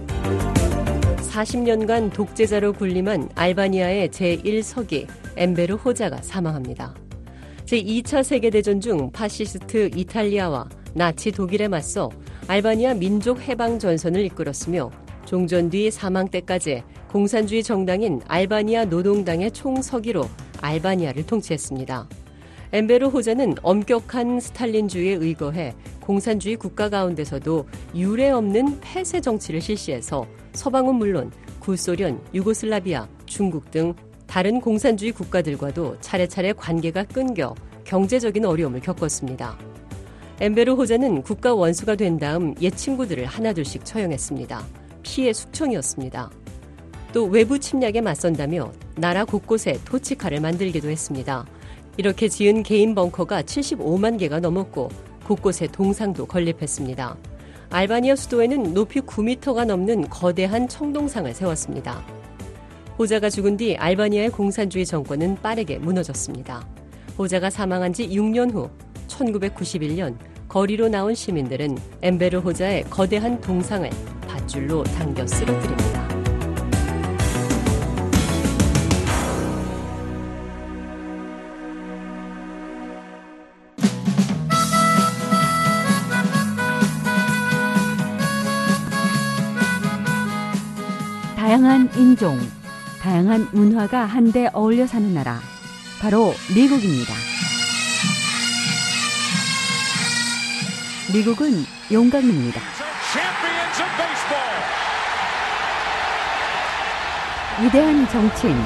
사십 년간 독재자로 군림한 알바니아의 제일 서기 엠베르 호자가 사망합니다. 제이 차 세계대전 중 파시스트 이탈리아와 나치 독일에 맞서 알바니아 민족 해방 전선을 이끌었으며 종전 뒤 사망 때까지 공산주의 정당인 알바니아 노동당의 총서기로 알바니아를 통치했습니다. 엠베르 호자는 엄격한 스탈린주의에 의거해 공산주의 국가 가운데서도 유례 없는 폐쇄 정치를 실시해서 서방은 물론 구소련, 유고슬라비아, 중국 등 다른 공산주의 국가들과도 차례차례 관계가 끊겨 경제적인 어려움을 겪었습니다. 엠베르 호자는 국가 원수가 된 다음 옛 친구들을 하나둘씩 처형했습니다. 피해 숙청이었습니다. 또 외부 침략에 맞선다며 나라 곳곳에 토치카를 만들기도 했습니다. 이렇게 지은 개인 벙커가 칠십오만 개가 넘었고 곳곳에 동상도 건립했습니다. 알바니아 수도에는 높이 구 미터가 넘는 거대한 청동상을 세웠습니다. 호자가 죽은 뒤 알바니아의 공산주의 정권은 빠르게 무너졌습니다. 호자가 사망한 지 육 년 후 천구백구십일 년 거리로 나온 시민들은 엠베르 호자의 거대한 동상을 밧줄로 당겨 쓰러뜨립니다. 다양한 인종, 다양한 문화가 한데 어울려 사는 나라, 바로 미국입니다. 미국은 용광로입니다. 위대한 정치인,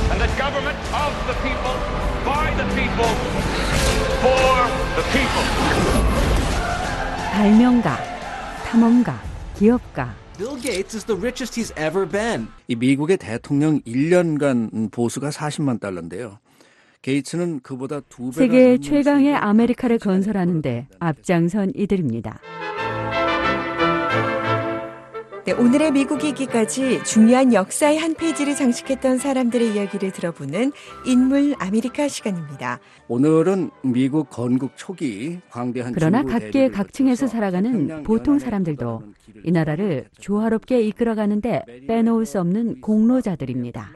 발명가, 탐험가, 기업가, Bill Gates is the richest he's ever been. 이 미국의 대통령 일 년간 보수가 사십만 달러인데요. 게이츠는 그보다 두 배나 세계 최강의 아메리카를 건설하는데 앞장선 이들입니다. 네, 오늘의 미국 이기까지 중요한 역사의 한 페이지를 장식했던 사람들의 이야기를 들어보는 인물 아메리카 시간입니다. 오늘은 미국 건국 초기 광대한 그러나 각계 각층에서 살아가는 보통 사람들도 이 나라를 조화롭게 이끌어가는데 빼놓을 수 없는 공로자들입니다.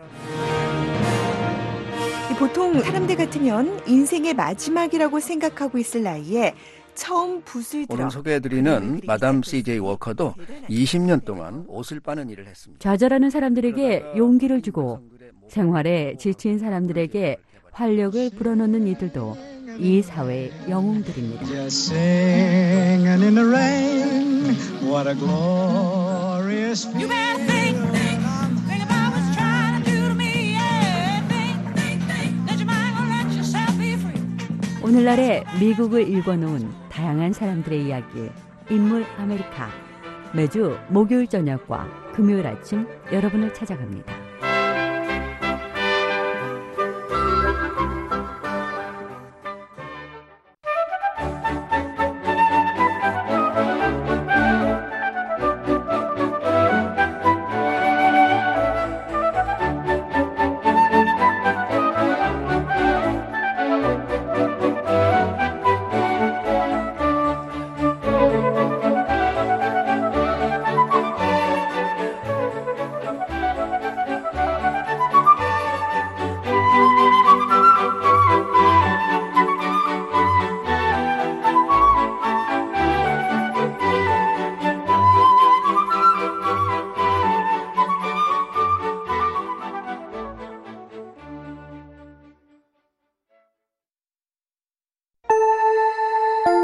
보통 사람들 같으면 인생의 마지막이라고 생각하고 있을 나이에 처음 붓을 들어 오늘 소개해드리는 마담 씨제이 워커도 이십 년 동안 옷을 빠는 일을 했습니다. 좌절하는 사람들에게 용기를 주고 생활에 지친 사람들에게 활력을 불어넣는 이들도 이 사회의 영웅들입니다. 오늘날의 미국을 읽어놓은 다양한 사람들의 이야기, 인물 아메리카. 매주 목요일 저녁과 금요일 아침 여러분을 찾아갑니다.